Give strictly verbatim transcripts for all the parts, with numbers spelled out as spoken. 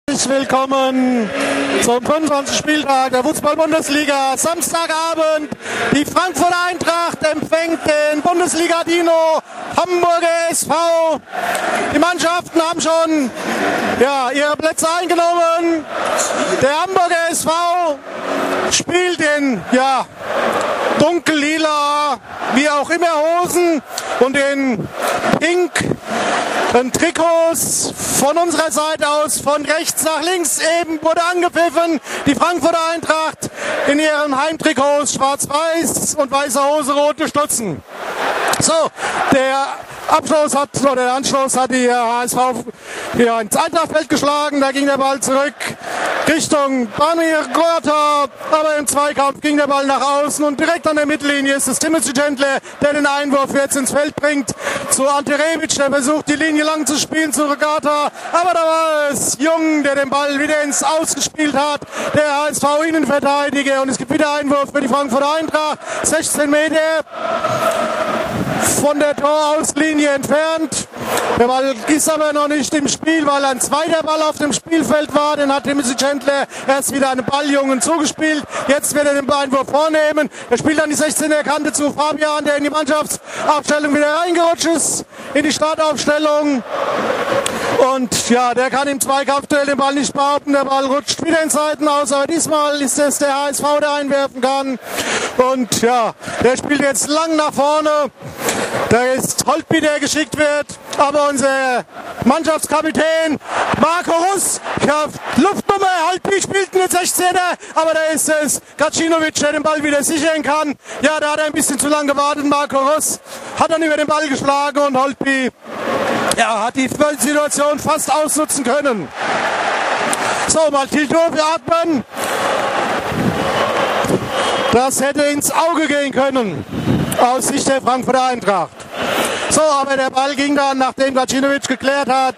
Willkommen zum fünfundzwanzigsten Spieltag der Fußball-Bundesliga. Samstagabend, die Frankfurter Eintracht empfängt den Bundesliga-Dino Hamburger S V. Die Mannschaften haben schon ja, ihre Plätze eingenommen. Der Hamburger S V spielt in ja, dunkel-lila, wie auch immer, Hosen und den pink Trikots. Von unserer Seite aus, von rechts nach links eben wurde angepfiffen. Die Frankfurter Eintracht in ihren Heimtrikots schwarz-weiß und weiße Hose, rote Stutzen. So, der Abschluss hat, oder der Anschluss hat die H S V ja, ins Eintrachtfeld geschlagen. Da ging der Ball zurück Richtung Bamir Gorta, aber im Zweikampf ging der Ball nach außen und direkt an der Mittellinie ist es Timothy Chandler, der den Einwurf jetzt ins Feld bringt. Zu Ante Rebic, der versucht die Linie lang zu spielen, zu Regata, aber da war es Jung, der den Ball wieder ins Ausgespielt hat. Der H S V-Innenverteidiger, und es gibt wieder Einwurf für die Frankfurter Eintracht, sechzehn Meter von der Torauslinie entfernt. Der Ball ist aber noch nicht im Spiel, weil ein zweiter Ball auf dem Spielfeld war. Den hat Timothy Chandler erst wieder einem Balljungen zugespielt. Jetzt wird er den Einwurf vornehmen. Er spielt an die sechzehner Kante zu Fabian, der in die Mannschaftsaufstellung wieder reingerutscht ist, in die Startaufstellung. Und ja, der kann im Zweikampfduell den Ball nicht behaupten. Der Ball rutscht wieder in Seiten aus, aber diesmal ist es der H S V, der einwerfen kann. Und ja, der spielt jetzt lang nach vorne. Da ist Holtby, der geschickt wird, aber unser Mannschaftskapitän Marco Russ, ja, Luftnummer, Holtby spielt eine sechzehner, aber da ist es Gacinovic, der den Ball wieder sichern kann. Ja, da hat er ein bisschen zu lange gewartet, Marco Russ hat dann über den Ball geschlagen und Holtby ja, hat die Situation fast ausnutzen können. So, mal tief durchatmen. Das hätte ins Auge gehen können, aus Sicht der Frankfurter Eintracht. So, aber der Ball ging dann, nachdem Gacinovic geklärt hat,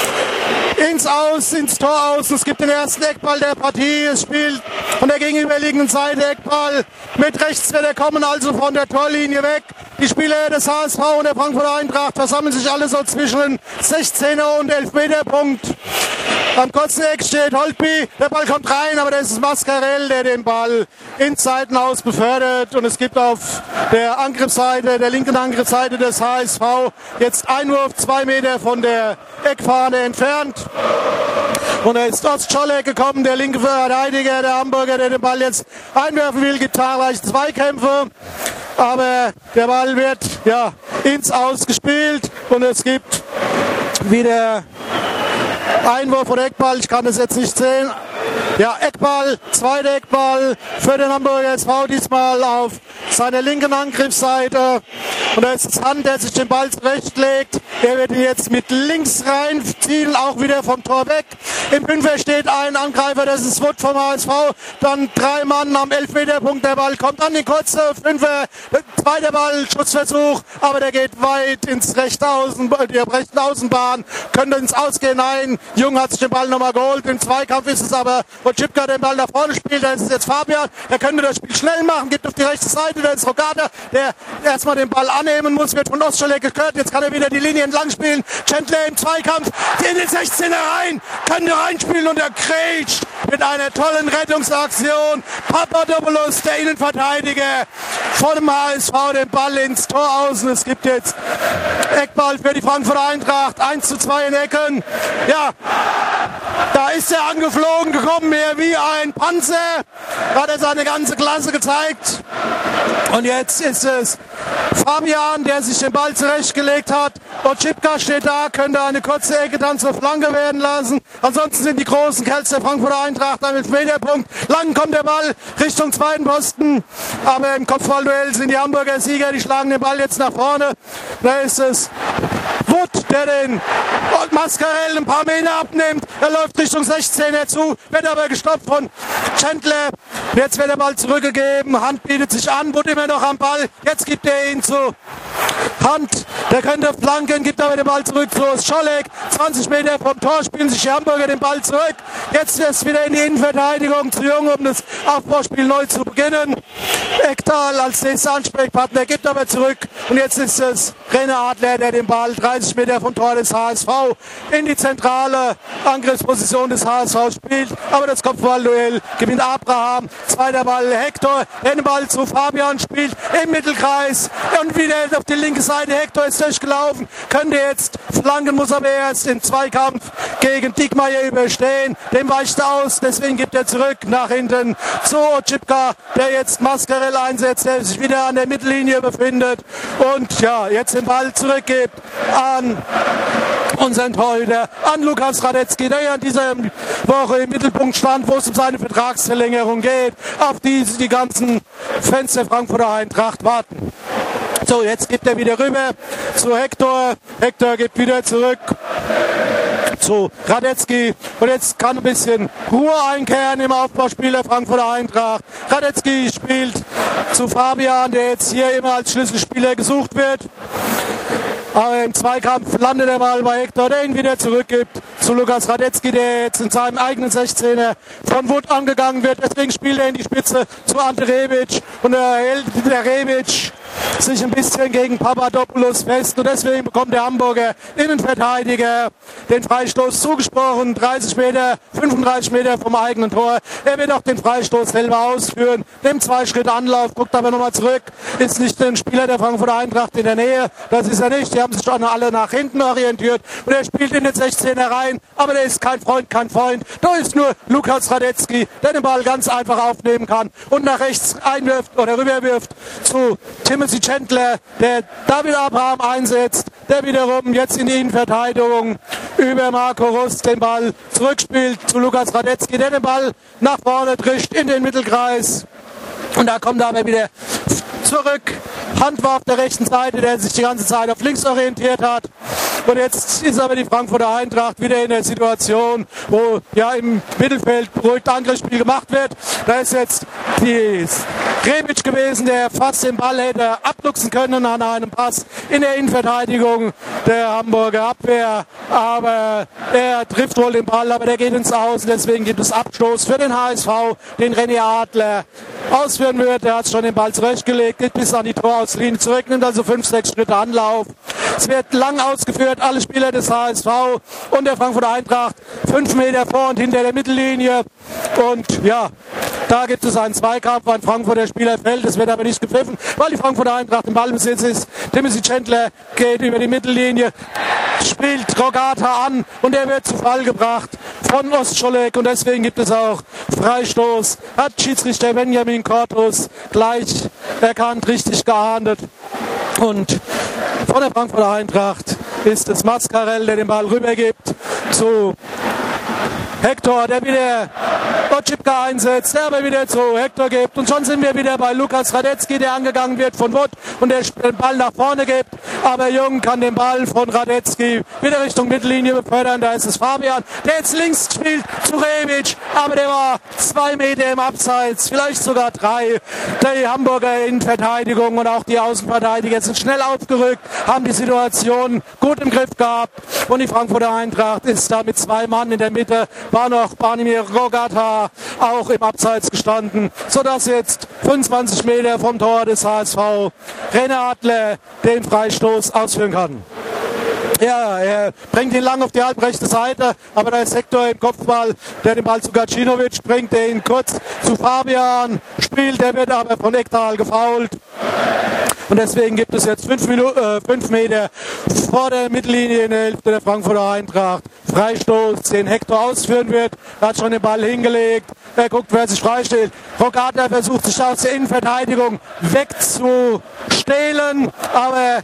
ins Aus, ins Tor aus. Es gibt den ersten Eckball der Partie. Es spielt von der gegenüberliegenden Seite Eckball. Mit rechts wird er kommen, also von der Torlinie weg. Die Spieler des H S V und der Frankfurter Eintracht versammeln sich alle so zwischen den sechzehner und elfmeter Punkt. Am kurzen Eck steht Holtby, der Ball kommt rein, aber das ist Mascarell, der den Ball ins Seitenhaus befördert. Und es gibt auf der Angriffsseite, der linken Angriffsseite des H S V jetzt Einwurf zwei Meter von der Eckfahne entfernt. Und er ist aus Czolek gekommen, der linke Verteidiger, der Hamburger, der den Ball jetzt einwerfen will, gibt zahlreiche Zweikämpfe. Aber der Ball wird ja ins Aus gespielt und es gibt wieder Einwurf und Eckball, ich kann das jetzt nicht sehen. Ja, Eckball, zweiter Eckball für den Hamburger S V, diesmal auf seiner linken Angriffsseite. Und da ist es Hand, der sich den Ball zurechtlegt. Er wird ihn jetzt mit links reinziehen, auch wieder vom Tor weg. Im Fünfer steht ein Angreifer, das ist Wood vom H S V. Dann drei Mann am Elfmeterpunkt, der Ball kommt an den kurzen Fünfer. Zweiter Ball, Schussversuch, aber der geht weit ins rechte Außen, die rechten Außenbahn. Könnte ins Ausgehen ein. Jung hat sich den Ball nochmal geholt. Im Zweikampf ist es aber, wo Chipka den Ball nach vorne spielt, da ist es jetzt Fabian. Der könnte das Spiel schnell machen, geht auf die rechte Seite, da ist Rogata, der erstmal den Ball annehmen muss, wird von Ostscholek geklärt. Jetzt kann er wieder die Linie entlang spielen. Chandler im Zweikampf, in den sechzehner rein, könnte reinspielen und er grätscht mit einer tollen Rettungsaktion. Papadopoulos, der Innenverteidiger vor dem H S V, den Ball ins Tor außen. Es gibt jetzt Eckball für die Frankfurter Eintracht, eins zu zwei in Ecken. Ja, da ist er angeflogen gekommen, mehr wie ein Panzer. Da hat er seine ganze Klasse gezeigt. Und jetzt ist es Fabian, der sich den Ball zurechtgelegt hat. Otschipka steht da, könnte eine kurze Ecke dann zur Flanke werden lassen. Ansonsten sind die großen Kerls der Frankfurter Eintracht am Elfmeterpunkt. Lang kommt der Ball Richtung zweiten Posten. Aber im Kopfballduell sind die Hamburger Sieger, die schlagen den Ball jetzt nach vorne. Da ist es Wood, der den Mascarell ein paar Meter abnimmt. Er läuft Richtung sechzehner zu, wird aber gestoppt von Chandler. Jetzt wird der Ball zurückgegeben. Hand bietet sich an, Wood immer noch am Ball. Jetzt gibt er ihn zu Hand, der könnte flanken, gibt aber den Ball zurück zu Scholek. zwanzig Meter vom Tor spielen sich die Hamburger den Ball zurück. Jetzt ist es wieder in die Innenverteidigung zu Jung, um das Aufbauspiel neu zu beginnen. Ekdal als nächster Ansprechpartner gibt aber zurück. Und jetzt ist es René Adler, der den Ball dreißig Meter vom Tor des H S V in die zentrale Angriffsposition des H S V spielt. Aber das Kopfballduell gewinnt Abraham. Zweiter Ball Hector, der den Ball zu Fabian spielt im Mittelkreis. Und wieder auf die linke Seite. Hector ist durchgelaufen, könnte jetzt flanken, muss aber erst den Zweikampf gegen Diekmeyer überstehen. Dem weicht er aus, deswegen gibt er zurück nach hinten zu Otschipka, der jetzt Mascarell einsetzt, der sich wieder an der Mittellinie befindet und ja, jetzt den Ball zurückgibt an unseren Torhüter, an Lukas Radetzky, der ja in dieser Woche im Mittelpunkt stand, wo es um seine Vertragsverlängerung geht, auf die die ganzen Fans der Frankfurter Eintracht warten. So, jetzt gibt er wieder rüber zu Hector. Hector gibt wieder zurück zu Radetzky. Und jetzt kann ein bisschen Ruhe einkehren im Aufbauspiel der Frankfurter Eintracht. Radetzky spielt zu Fabian, der jetzt hier immer als Schlüsselspieler gesucht wird. Aber im Zweikampf landet der Ball bei Hector, der ihn wieder zurückgibt zu Lukas Radetzky, der jetzt in seinem eigenen sechzehner von Wood angegangen wird. Deswegen spielt er in die Spitze zu Ante Rebic. Und er hält der Rebic sich ein bisschen gegen Papadopoulos fest. Und deswegen bekommt der Hamburger Innenverteidiger den Freistoß zugesprochen. dreißig Meter, fünfunddreißig Meter vom eigenen Tor. Er wird auch den Freistoß selber ausführen. Nimmt zwei Schritte Anlauf, guckt aber nochmal zurück. Ist nicht ein Spieler der Frankfurter Eintracht in der Nähe. Das ist er nicht. Die haben sich schon alle nach hinten orientiert. Und er spielt in den sechzehner rein. Aber der ist kein Freund, kein Freund. Da ist nur Lukas Radetzky, der den Ball ganz einfach aufnehmen kann und nach rechts einwirft oder rüberwirft zu Timothy Chandler, der David Abraham einsetzt, der wiederum jetzt in die Innenverteidigung über Marco Rust den Ball zurückspielt zu Lukas Radetzky, der den Ball nach vorne trischt in den Mittelkreis. Und da kommt er aber wieder zurück. Hand war auf der rechten Seite, der sich die ganze Zeit auf links orientiert hat. Und jetzt ist aber die Frankfurter Eintracht wieder in der Situation, wo ja im Mittelfeld beruhigt Angriffsspiel gemacht wird. Da ist jetzt die Rebic gewesen, der fast den Ball hätte abluchsen können an einem Pass in der Innenverteidigung der Hamburger Abwehr. Aber er trifft wohl den Ball, aber der geht ins Aus. Deswegen gibt es Abstoß für den H S V, den René Adler ausführen wird. Er hat schon den Ball zurechtgelegt, geht bis an die Torauslinie zurück, nimmt also fünf, sechs Schritte Anlauf. Es wird lang ausgeführt, alle Spieler des H S V und der Frankfurter Eintracht fünf Meter vor und hinter der Mittellinie. Und ja, da gibt es einen Zweikampf, ein Frankfurter Spieler fällt, es wird aber nicht gepfiffen, weil die Frankfurter Eintracht im Ballbesitz ist. Timothy Chandler geht über die Mittellinie, spielt Rogata an und er wird zu Fall gebracht von Ostscholek und deswegen gibt es auch Freistoß. Hat Schiedsrichter Benjamin Cortus gleich erkannt, richtig geahndet. Und von der Frankfurter Eintracht ist es Mascarell, der den Ball rübergibt zu Hector, der wieder Otschipka einsetzt, der aber wieder zu Hector gibt. Und schon sind wir wieder bei Lukas Radetzky, der angegangen wird von Wood und der den Ball nach vorne gibt. Aber Jung kann den Ball von Radetzky wieder Richtung Mittellinie befördern. Da ist es Fabian, der jetzt links spielt zu Rebic. Aber der war zwei Meter im Abseits, vielleicht sogar drei. Die Hamburger Innenverteidigung und auch die Außenverteidiger sind schnell aufgerückt, haben die Situation gut im Griff gehabt. Und die Frankfurter Eintracht ist da mit zwei Mann in der Mitte. War noch Barnimir Rogata auch im Abseits gestanden, sodass jetzt fünfundzwanzig Meter vom Tor des H S V René Adler den Freistoß ausführen kann. Ja, er bringt ihn lang auf die halbrechte Seite, aber da ist Hector im Kopfball, der den Ball zu Gacinovic bringt, der ihn kurz zu Fabian spielt, der wird aber von Ekdal gefoult. Und deswegen gibt es jetzt fünf, Minuten, äh, fünf Meter vor der Mittellinie in der Hälfte der Frankfurter Eintracht Freistoß, den Hector ausführen wird. Er hat schon den Ball hingelegt. Er guckt, wer sich freistellt. Rogata versucht sich aus der Innenverteidigung wegzustehlen, aber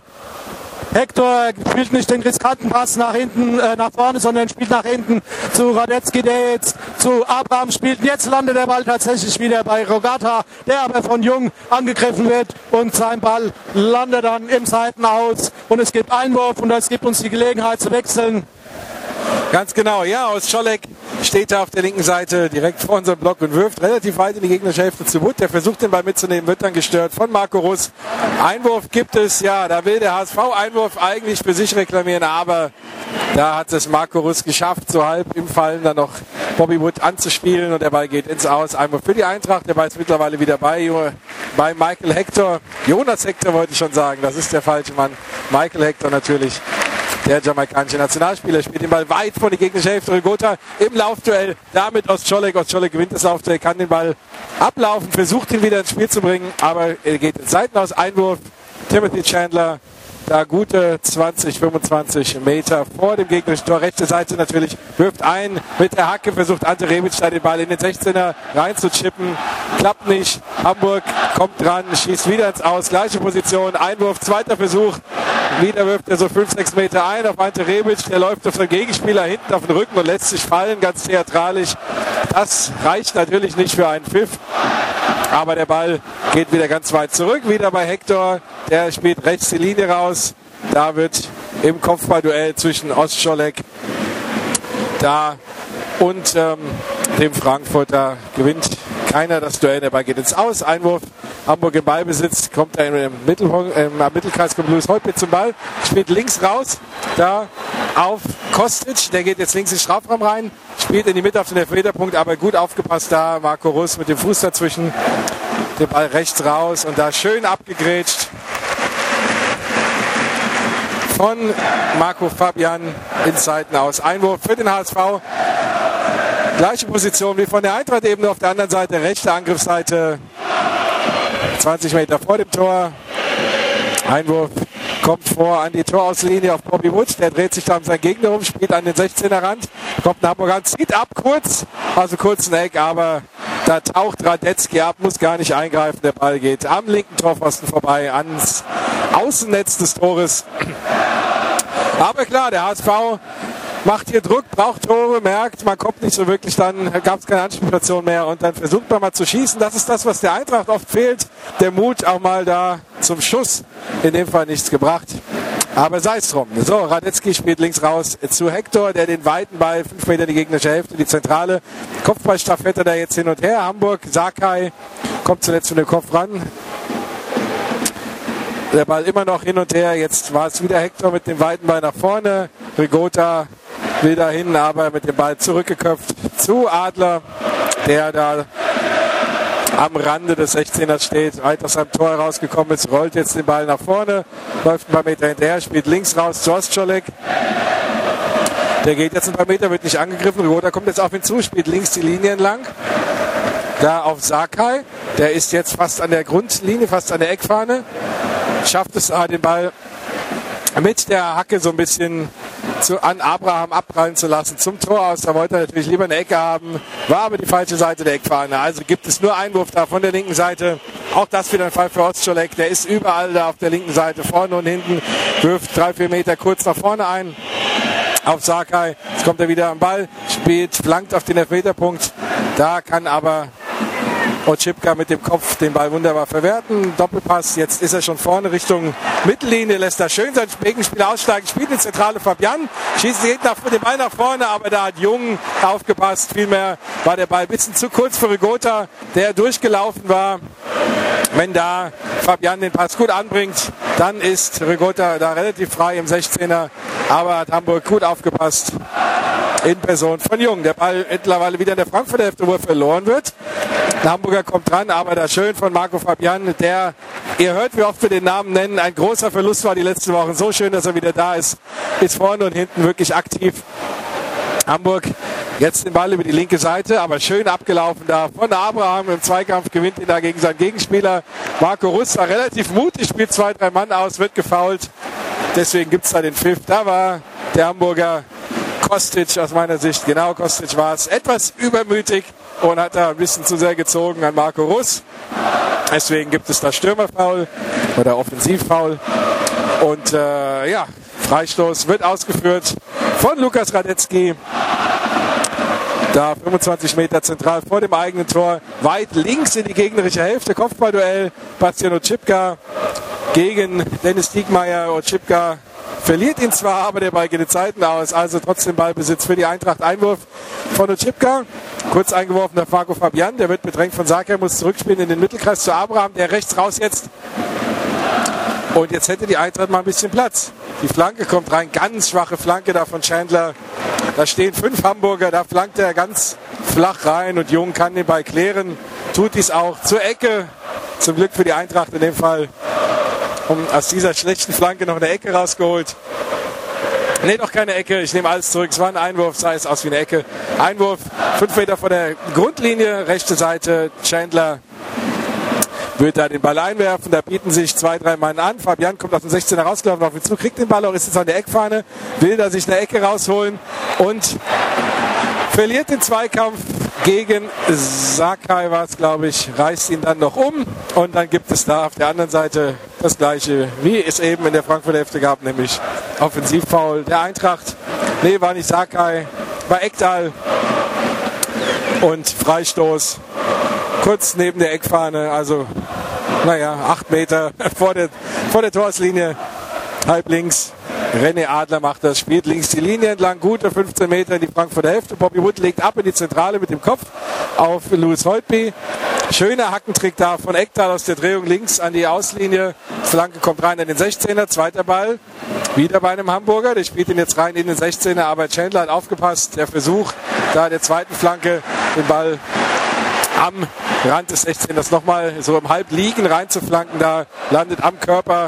Hector spielt nicht den riskanten Pass nach hinten, äh, nach vorne, sondern spielt nach hinten zu Radetzky, der jetzt zu Abraham spielt. Jetzt landet der Ball tatsächlich wieder bei Rogata, der aber von Jung angegriffen wird und sein Ball landet dann im Seitenaus und es gibt Einwurf und es gibt uns die Gelegenheit zu wechseln. Ganz genau, ja, Ostscholek steht da auf der linken Seite direkt vor unserem Block und wirft relativ weit in die gegnerische Hälfte zu Wood. Der versucht den Ball mitzunehmen, wird dann gestört von Marco Russ. Einwurf gibt es, ja, da will der H S V Einwurf eigentlich für sich reklamieren, aber da hat es Marco Russ geschafft, so halb im Fallen dann noch Bobby Wood anzuspielen und der Ball geht ins Aus. Einwurf für die Eintracht, der Ball ist mittlerweile wieder bei, bei Michael Hector. Jonas Hector wollte ich schon sagen, das ist der falsche Mann. Michael Hector natürlich. Der jamaikanische Nationalspieler spielt den Ball weit vor die gegnerische Hälfte. Rigota im Laufduell. Damit Ostscholek. Ostscholek gewinnt das Laufduell, kann den Ball ablaufen, versucht ihn wieder ins Spiel zu bringen, aber er geht ins Seitenaus. Einwurf. Timothy Chandler. Da gute zwanzig, fünfundzwanzig Meter vor dem gegnerischen Tor. Rechte Seite natürlich, wirft ein mit der Hacke, versucht Ante Rebic da den Ball in den sechzehner reinzuchippen. Klappt nicht. Hamburg kommt dran, schießt wieder ins Aus. Gleiche Position, Einwurf, zweiter Versuch. Wieder wirft er so fünf, sechs Meter ein auf Ante Rebic. Der läuft auf den Gegenspieler hinten auf den Rücken und lässt sich fallen, ganz theatralisch. Das reicht natürlich nicht für einen Pfiff. Aber der Ball geht wieder ganz weit zurück. Wieder bei Hector. Der spielt rechts die Linie raus. Da wird im Kopfballduell zwischen Ostscholek da und ähm, dem Frankfurter gewinnt keiner das Duell. Der Ball geht ins Aus. Einwurf. Hamburg im Ballbesitz. Kommt da im, Mittelpunkt, im Mittelkreis kommt Louis Holtby zum Ball. Spielt links raus. Da auf Kostic. Der geht jetzt links in den Strafraum rein. Spielt in die Mitte auf den Elfmeterpunkt. Aber gut aufgepasst da. Marco Russ mit dem Fuß dazwischen. Den Ball rechts raus. Und da schön abgegrätscht von Marco Fabian ins Seitenaus. Einwurf für den H S V. Gleiche Position wie von der Eintracht, eben nur auf der anderen Seite, rechte Angriffsseite, zwanzig Meter vor dem Tor. Einwurf kommt vor an die Torauslinie auf Bobby Wood, der dreht sich da um seinen Gegner um, spielt an den sechzehner Rand, kommt ein Hamburger, zieht ab kurz, also kurzen Eck, aber da taucht Radetzky ab, muss gar nicht eingreifen, der Ball geht am linken Torpfosten vorbei, ans Außennetz des Tores. Aber klar, der H S V macht hier Druck, braucht Tore, merkt, man kommt nicht so wirklich, dann gab es keine Anspielstation mehr und dann versucht man mal zu schießen. Das ist das, was der Eintracht oft fehlt. Der Mut auch mal da zum Schuss. In dem Fall nichts gebracht. Aber sei es drum. So, Radetzky spielt links raus zu Hector, der den weiten Ball, fünf Meter in die gegnerische Hälfte, die zentrale Kopfballstaffette da jetzt hin und her. Hamburg, Sakai kommt zuletzt von dem Kopf ran. Der Ball immer noch hin und her. Jetzt war es wieder Hector mit dem weiten Ball nach vorne. Rigota will dahin, aber mit dem Ball zurückgeköpft zu Adler, der da am Rande des sechzehners steht, weit aus seinem Tor herausgekommen ist, rollt jetzt den Ball nach vorne, läuft ein paar Meter hinterher, spielt links raus zu Ostscholek. Der geht jetzt ein paar Meter, wird nicht angegriffen. Rigota kommt jetzt auf ihn zu, spielt links die Linie entlang. Da auf Sakai, der ist jetzt fast an der Grundlinie, fast an der Eckfahne. Schafft es, den Ball mit der Hacke so ein bisschen zu, an Abraham abprallen zu lassen zum Tor aus. Da wollte er natürlich lieber eine Ecke haben, war aber die falsche Seite der Eckfahne. Also gibt es nur Einwurf da von der linken Seite. Auch das wieder ein Fall für Ostscholek. Der ist überall da auf der linken Seite, vorne und hinten, wirft drei, vier Meter kurz nach vorne ein. Auf Sakai, jetzt kommt er wieder am Ball, spielt, flankt auf den Elfmeterpunkt. Da kann aber Oczipka mit dem Kopf den Ball wunderbar verwerten. Doppelpass, jetzt ist er schon vorne Richtung Mittellinie, lässt da schön sein Gegenspieler aussteigen, spielt in Zentrale Fabian, schießt den Ball nach vorne, aber da hat Jung aufgepasst. Vielmehr war der Ball ein bisschen zu kurz für Rigota, der durchgelaufen war. Wenn da Fabian den Pass gut anbringt, dann ist Rigota da relativ frei im sechzehner, aber hat Hamburg gut aufgepasst. In Person von Jung. Der Ball mittlerweile wieder in der Frankfurter Hälfte, wo er verloren wird. Der Hamburger kommt dran, aber da schön von Marco Fabian, der, ihr hört, wie oft wir den Namen nennen, ein großer Verlust war die letzten Wochen. So schön, dass er wieder da ist. Ist vorne und hinten wirklich aktiv. Hamburg jetzt den Ball über die linke Seite, aber schön abgelaufen da von Abraham im Zweikampf, gewinnt ihn da gegen seinen Gegenspieler. Marco Russ war relativ mutig, spielt zwei, drei Mann aus, wird gefoult. Deswegen gibt es da den Pfiff. Da war der Hamburger Kostic aus meiner Sicht, genau Kostic war es, etwas übermütig und hat da ein bisschen zu sehr gezogen an Marco Russ. Deswegen gibt es da Stürmerfoul oder Offensivfoul. Und äh, ja, Freistoß wird ausgeführt von Lukas Radetzky. Da fünfundzwanzig Meter zentral vor dem eigenen Tor, weit links in die gegnerische Hälfte. Kopfballduell, Bastian Oczipka gegen Dennis Diekmeyer. Oczipka verliert ihn zwar, aber der Ball geht in Zeiten aus, also trotzdem Ballbesitz für die Eintracht. Einwurf von Oczipka, kurz eingeworfen der Marco Fabian, der wird bedrängt von Sakai, muss zurückspielen in den Mittelkreis zu Abraham, der rechts raus jetzt. Und jetzt hätte die Eintracht mal ein bisschen Platz. Die Flanke kommt rein, ganz schwache Flanke da von Chandler. Da stehen fünf Hamburger, da flankt er ganz flach rein und Jung kann den Ball klären. Tut dies auch zur Ecke. Zum Glück für die Eintracht in dem Fall. Um aus dieser schlechten Flanke noch eine Ecke rausgeholt. Nee, doch keine Ecke. Ich nehme alles zurück. Es war ein Einwurf, sah es aus wie eine Ecke. Einwurf, fünf Meter vor der Grundlinie, rechte Seite, Chandler wird da den Ball einwerfen, da bieten sich zwei, drei Mann an. Fabian kommt aus dem sechzehner rausgelaufen auf ihn zu, kriegt den Ball auch, ist jetzt an der Eckfahne, will da sich eine Ecke rausholen und verliert den Zweikampf gegen Sakai, war es glaube ich, reißt ihn dann noch um und dann gibt es da auf der anderen Seite das gleiche, wie es eben in der Frankfurter Hälfte gab, nämlich Offensivfoul der Eintracht. Nee, war nicht Sakai, war Ekdal und Freistoß. Kurz neben der Eckfahne, also naja, acht Meter vor der, vor der Torslinie, halb links. René Adler macht das, spielt links die Linie entlang, gute fünfzehn Meter in die Frankfurter Hälfte. Bobby Wood legt ab in die Zentrale mit dem Kopf auf Louis Holtby. Schöner Hackentrick da von Ekdal aus der Drehung links an die Auslinie. Flanke kommt rein in den sechzehner, zweiter Ball. Wieder bei einem Hamburger, der spielt ihn jetzt rein in den sechzehner, aber Chandler hat aufgepasst. Der Versuch da der zweiten Flanke, den Ball am Rand des sechzehners nochmal so im Halbliegen reinzuflanken, da landet am Körper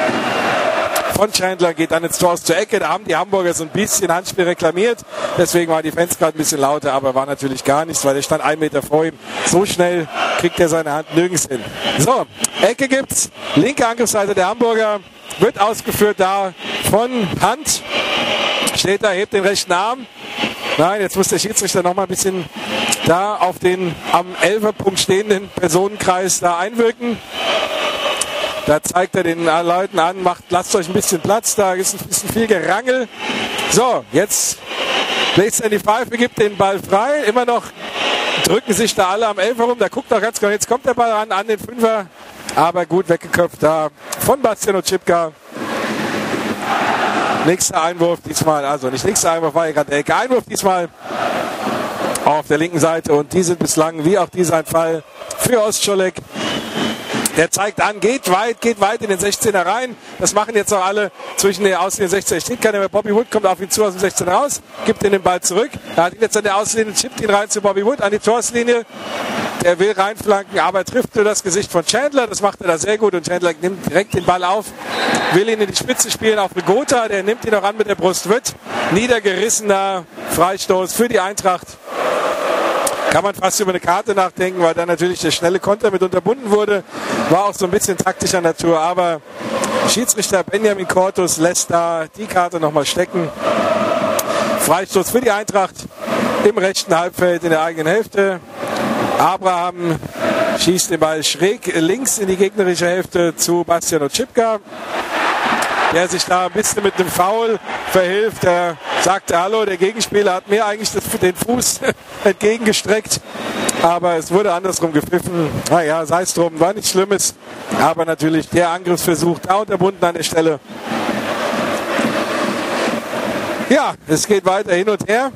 von Chandler, geht dann ins Tor aus zur Ecke. Da haben die Hamburger so ein bisschen Handspiel reklamiert. Deswegen waren die Fans gerade ein bisschen lauter, aber war natürlich gar nichts, weil der stand einen Meter vor ihm. So schnell kriegt er seine Hand nirgends hin. So, Ecke gibt's. Linke Angriffsseite der Hamburger. Wird ausgeführt da von Hand. Steht da, hebt den rechten Arm. Nein, jetzt muss der Schiedsrichter noch mal ein bisschen da auf den am Elferpunkt stehenden Personenkreis da einwirken. Da zeigt er den Leuten an, macht, lasst euch ein bisschen Platz, da ist ein bisschen viel Gerangel. So, jetzt bläst er in die Pfeife, gibt den Ball frei. Immer noch drücken sich da alle am Elfer rum. Da guckt doch ganz genau, jetzt kommt der Ball ran an den Fünfer. Aber gut weggeköpft da von Bastian Oczipka. Nächster Einwurf diesmal, also nicht nächster Einwurf, war ja gerade der Ecke. Einwurf diesmal auf der linken Seite und die sind bislang, wie auch dieser Fall, für Ostscholek. Der zeigt an, geht weit, geht weit in den sechzehner rein. Das machen jetzt auch alle zwischen der Auslinie und sechzehner. Steht keiner mehr. Bobby Wood kommt auf ihn zu aus dem sechzehner raus, gibt ihm den Ball zurück. Er hat ihn jetzt an der Auslinie, chippt ihn rein zu Bobby Wood an die Torslinie. Der will reinflanken, aber trifft nur das Gesicht von Chandler. Das macht er da sehr gut und Chandler nimmt direkt den Ball auf, will ihn in die Spitze spielen auf Rigota. Der nimmt ihn auch an mit der Brust. Wird niedergerissener Freistoß für die Eintracht. Kann man fast über eine Karte nachdenken, weil da natürlich der schnelle Konter mit unterbunden wurde. War auch so ein bisschen taktischer Natur, aber Schiedsrichter Benjamin Cortus lässt da die Karte nochmal stecken. Freistoß für die Eintracht im rechten Halbfeld in der eigenen Hälfte. Abraham schießt den Ball schräg links in die gegnerische Hälfte zu Bastian Oczipka, der sich da ein bisschen mit einem Foul verhilft. Er sagte, hallo, der Gegenspieler hat mir eigentlich den Fuß entgegengestreckt, aber es wurde andersrum gepfiffen. Naja, sei es drum, war nichts Schlimmes, aber natürlich der Angriffsversuch da unterbunden an der Stelle. Ja, es geht weiter hin und her.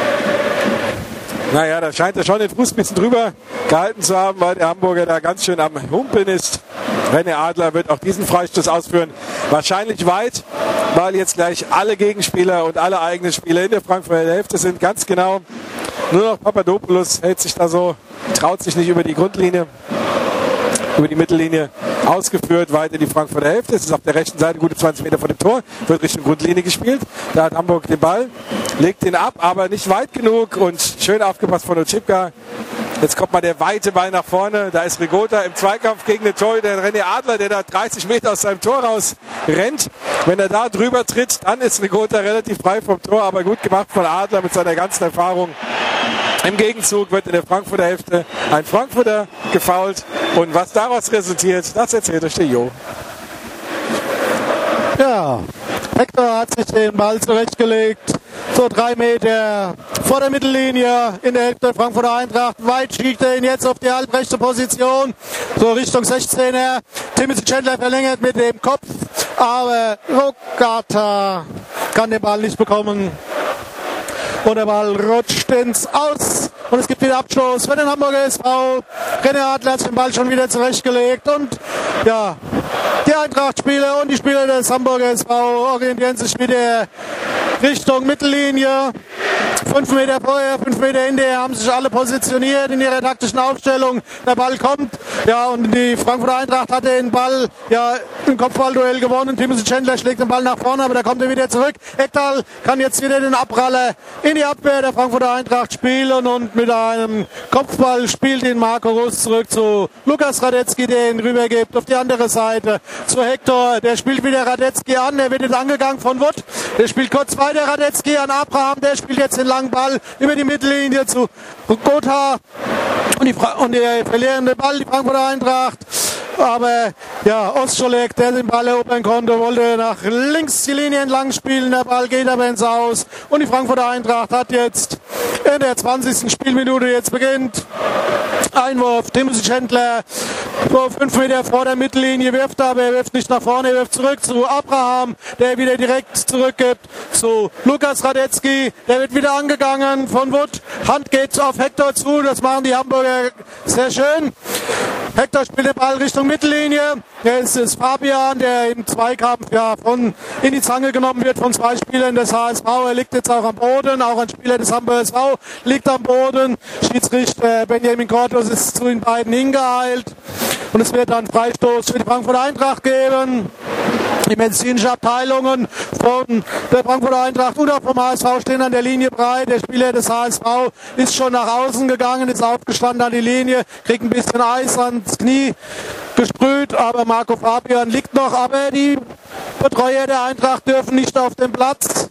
Naja, da scheint er schon den Fuß ein bisschen drüber gehalten zu haben, weil der Hamburger da ganz schön am Humpeln ist. René Adler wird auch diesen Freistoß ausführen. Wahrscheinlich weit, weil jetzt gleich alle Gegenspieler und alle eigenen Spieler in der Frankfurter Hälfte sind. Ganz genau. Nur noch Papadopoulos hält sich da so, traut sich nicht über die Grundlinie, über die Mittellinie. Ausgeführt, weit in die Frankfurter Hälfte. Es ist auf der rechten Seite, gute zwanzig Meter vor dem Tor. Wird Richtung Grundlinie gespielt. Da hat Hamburg den Ball, legt den ab, aber nicht weit genug und schön aufgepasst von Oczipka. Jetzt kommt mal der weite Ball nach vorne. Da ist Rigota im Zweikampf gegen den Torhüter René Adler, der da dreißig Meter aus seinem Tor raus rennt. Wenn er da drüber tritt, dann ist Rigota relativ frei vom Tor, aber gut gemacht von Adler mit seiner ganzen Erfahrung. Im Gegenzug wird in der Frankfurter Hälfte ein Frankfurter gefoult. Und was daraus resultiert, das erzählt euch der Jo. Ja, Hector hat sich den Ball zurechtgelegt, So drei Meter vor der Mittellinie in der Hälfte der Frankfurter Eintracht. Weit schickt er ihn jetzt auf die halbrechte Position. So Richtung sechzehner. Timothy Chandler verlängert mit dem Kopf. Aber Rogata kann den Ball nicht bekommen. Und der Ball rutscht ins Aus. Und es gibt wieder Abstoß für den Hamburger S V. René Adler hat den Ball schon wieder zurechtgelegt. Und ja, die Eintracht-Spieler und die Spieler des Hamburger S V orientieren sich wieder Richtung Mittellinie. Fünf Meter vorher, fünf Meter hinterher haben sich alle positioniert in ihrer taktischen Aufstellung. Der Ball kommt. Ja, und die Frankfurter Eintracht hat den Ball ja im Kopfballduell gewonnen. Timothy Chandler schlägt den Ball nach vorne, aber da kommt er wieder zurück. Ekdal kann jetzt wieder den Abpraller in die Abwehr der Frankfurter Eintracht spielen und mit einem Kopfball spielt ihn Marco Rus zurück zu Lukas Radetzky, der ihn rübergibt auf die andere Seite zu Hector. Der spielt wieder Radetzky an, der wird jetzt angegangen von Wood. Der spielt kurz weiter Radetzky an Abraham, der spielt jetzt den langen Ball über die Mittellinie zu Gotha und, die Fra- und der verlierende Ball, die Frankfurter Eintracht. Aber ja, Ostscholek, der den Ball erobern konnte, wollte nach links die Linie entlang spielen. Der Ball geht aber ins Aus. Und die Frankfurter Eintracht hat jetzt in der zwanzigsten Spielminute jetzt beginnt. Einwurf, Timothy Chandler, so fünf Meter vor der Mittellinie, wirft aber, er wirft nicht nach vorne, er wirft zurück zu Abraham, der wieder direkt zurückgibt zu Lukas Radetzky. Der wird wieder angegangen von Wood. Hand geht auf Hector zu, das machen die Hamburger sehr schön. Hector spielt den Ball Richtung Mittellinie. Es ist Fabian, der im Zweikampf ja von in die Zange genommen wird von zwei Spielern des H S V. Er liegt jetzt auch am Boden. Auch ein Spieler des Hamburger S V liegt am Boden. Schiedsrichter Benjamin Kortus ist zu den beiden hingeeilt. Und es wird dann Freistoß für die Frankfurter Eintracht geben. Die medizinischen Abteilungen von der Frankfurter Eintracht und auch vom H S V stehen an der Linie breit. Der Spieler des H S V ist schon nach außen gegangen, ist aufgestanden an die Linie, kriegt ein bisschen Eis ans Knie gesprüht, aber Marco Fabian liegt noch. Aber die Betreuer der Eintracht dürfen nicht auf den Platz.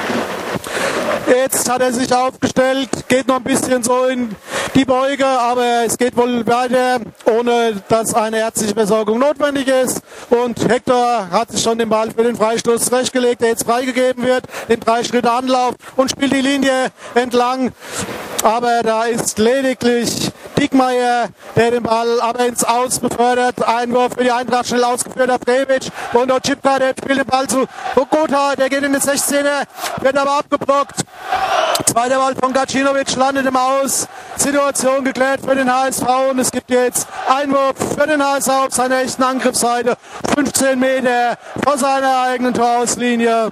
Jetzt hat er sich aufgestellt, geht noch ein bisschen so in die Beuge, aber es geht wohl weiter, ohne dass eine ärztliche Versorgung notwendig ist. Und Hector hat sich schon den Ball für den Freistoß zurechtgelegt, der jetzt freigegeben wird, den drei Schritte Anlauf und spielt die Linie entlang. Aber da ist lediglich Diekmeyer, der den Ball aber ins Aus befördert. Einwurf für die Eintracht, schnell ausgeführt auf Rebic. Und Otschipka, der spielt den Ball zu Gotha, der geht in den sechzehner, wird aber abgeblockt. Zweiter Ball von Gacinovic, landet im Aus. Situation geklärt für den H S V und es gibt jetzt Einwurf für den H S V auf seiner echten Angriffsseite. fünfzehn Meter vor seiner eigenen Torauslinie.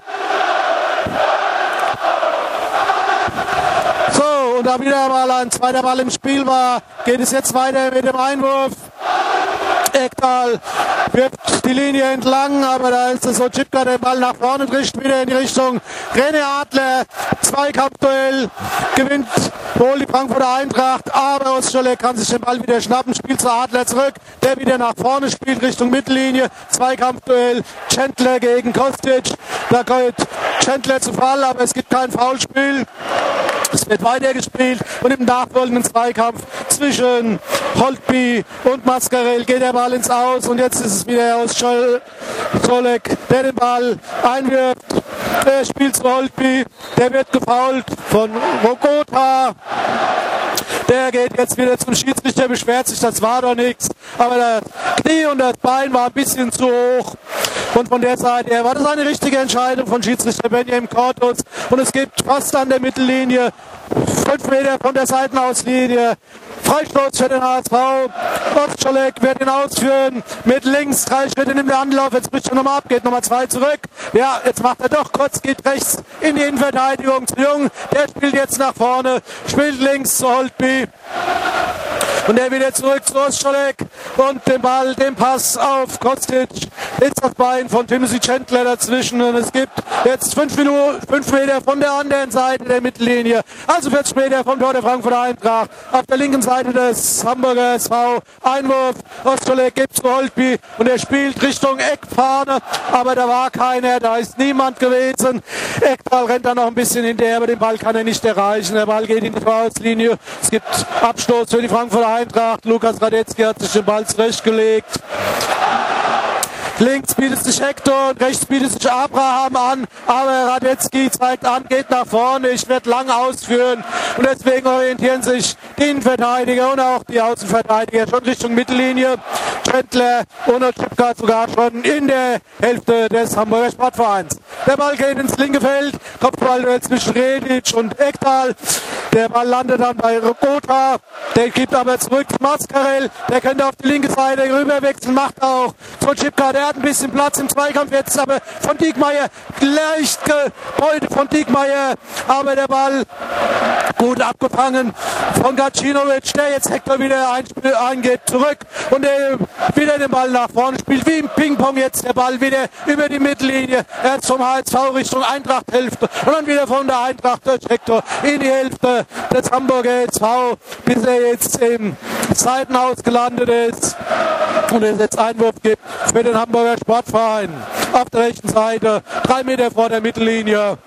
So, und da wieder mal ein zweiter Ball im Spiel war, geht es jetzt weiter mit dem Einwurf. Ekdal wirft die Linie entlang, aber da ist es so, Chipka den Ball nach vorne trischt, wieder in die Richtung René Adler. Zweikampfduell gewinnt wohl die Frankfurter Eintracht, aber Ostscholek kann sich den Ball wieder schnappen, spielt zu Adler zurück, der wieder nach vorne spielt, Richtung Mittellinie. Zweikampfduell, Chandler gegen Kostic. Da geht Chandler zu Fall, aber es gibt kein Foulspiel. Es wird weitergespielt und im nachfolgenden Zweikampf zwischen Holtby und Mascarell geht der Ball ins Aus und jetzt ist es wieder aus Scholek, der den Ball einwirft. Der spielt zu Holtby, der wird gefoult von Rogota. Der geht jetzt wieder zum Schiedsrichter, beschwert sich, das war doch nichts. Aber das Knie und das Bein war ein bisschen zu hoch. Und von der Seite her war das eine richtige Entscheidung von Schiedsrichter Benjamin Kortus. Und es gibt fast an der Mittellinie, fünf Meter von der Seitenauslinie, Freistoß für den H S V. Ostscholek wird ihn ausführen. Mit links drei Schritte nimmt der Anlauf. Jetzt bricht er nochmal ab, geht nochmal zwei zurück. Ja, jetzt macht er doch kurz, geht rechts in die Innenverteidigung zu Jung. Der spielt jetzt nach vorne, spielt links zu Holtby. Und er wieder zurück zu Ostscholek und den Ball, den Pass auf Kostic. Ist das Bein von Timothy Chandler dazwischen und es gibt jetzt fünf, Minuten, fünf Meter von der anderen Seite der Mittellinie, also vierzig Meter vom Tor der Frankfurter Eintracht. Auf der linken Seite des Hamburger S V Einwurf. Ostscholek gibt zu Holtby und er spielt Richtung Eckfahne, aber da war keiner, da ist niemand gewesen. Ekdal rennt da noch ein bisschen hinterher, aber den Ball kann er nicht erreichen. Der Ball geht in die Torauslinie. Es gibt Abstoß für die Frankfurter Eintracht. Lukas Radetzky hat sich den Ball zurechtgelegt. Links bietet sich Hector und rechts bietet sich Abraham an. Aber Radetzky zeigt an, geht nach vorne. Ich werde lang ausführen. Und deswegen orientieren sich die Innenverteidiger und auch die Außenverteidiger schon Richtung Mittellinie. Chandler und Oczipka sogar schon in der Hälfte des Hamburger Sportvereins. Der Ball geht ins linke Feld. Kopfball zwischen Redic und Ekdal. Der Ball landet dann bei Rogota. Der gibt aber zurück zu Mascarell. Der könnte auf die linke Seite rüberwechseln. Macht auch zu Oczipka. Der hat ein bisschen Platz im Zweikampf jetzt, aber von Diekmeyer leicht Beute von Diekmeyer. Aber der Ball gut abgefangen von Gacinovic, der jetzt Hector wieder eingeht, zurück und der wieder den Ball nach vorne spielt, wie im Ping-Pong jetzt der Ball wieder über die Mittellinie, erst vom H S V Richtung Eintracht-Hälfte und dann wieder von der Eintracht durch Hector in die Hälfte des Hamburger S V, bis er jetzt im Seitenhaus gelandet ist und es jetzt Einwurf gibt für den Hamburger Sportverein. Auf der rechten Seite, drei Meter vor der Mittellinie.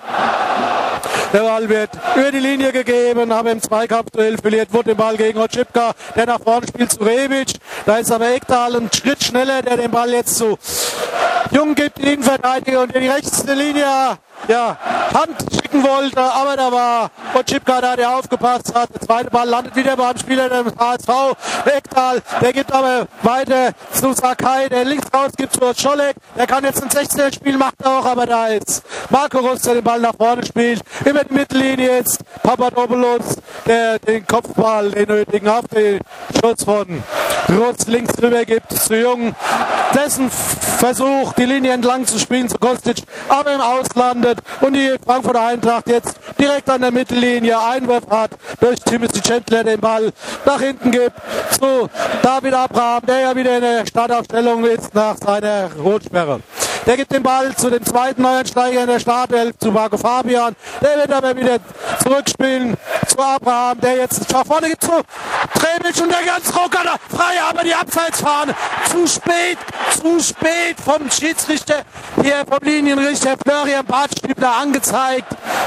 Der Ball wird über die Linie gegeben, aber im Zweikampfduell verliert Wood den Ball gegen Oczipka, der nach vorne spielt zu Rebic. Da ist aber Ekdal einen Schritt schneller, der den Ball jetzt zu Jung gibt, die Innenverteidiger, und der die rechte Linie ja, Hand schicken wollte, aber da war Oczipka da, der aufgepasst hat. Der zweite Ball landet wieder beim Spieler des H S V. Ekdal, der gibt aber weiter zu Sakai, der links raus gibt zu Scholek. Der kann jetzt ein sechzehner spielen, macht auch, aber da ist Marco Rust, der den Ball nach vorne spielt. Über die Mittellinie jetzt Papadopoulos, der den Kopfball, den nötigen, auf den Schutz von Rust links rüber gibt zu Jung. Dessen Versuch, die Linie entlang zu spielen zu Kostic, aber im Ausland. Und die Frankfurter Eintracht jetzt direkt an der Mittellinie Einwurf hat durch Timothy Chandler, den Ball nach hinten gibt zu David Abraham, der ja wieder in der Startaufstellung ist nach seiner Rotsperre. Der gibt den Ball zu dem zweiten Neuansteiger in der Startelf, zu Marco Fabian. Der wird aber wieder zurückspielen zu Abraham, der jetzt nach vorne gibt zu Trebic und der ganz Rucker da frei, aber die Abseitsfahne zu spät, zu spät vom Schiedsrichter, hier vom Linienrichter Florian Bartstübler angezeigt.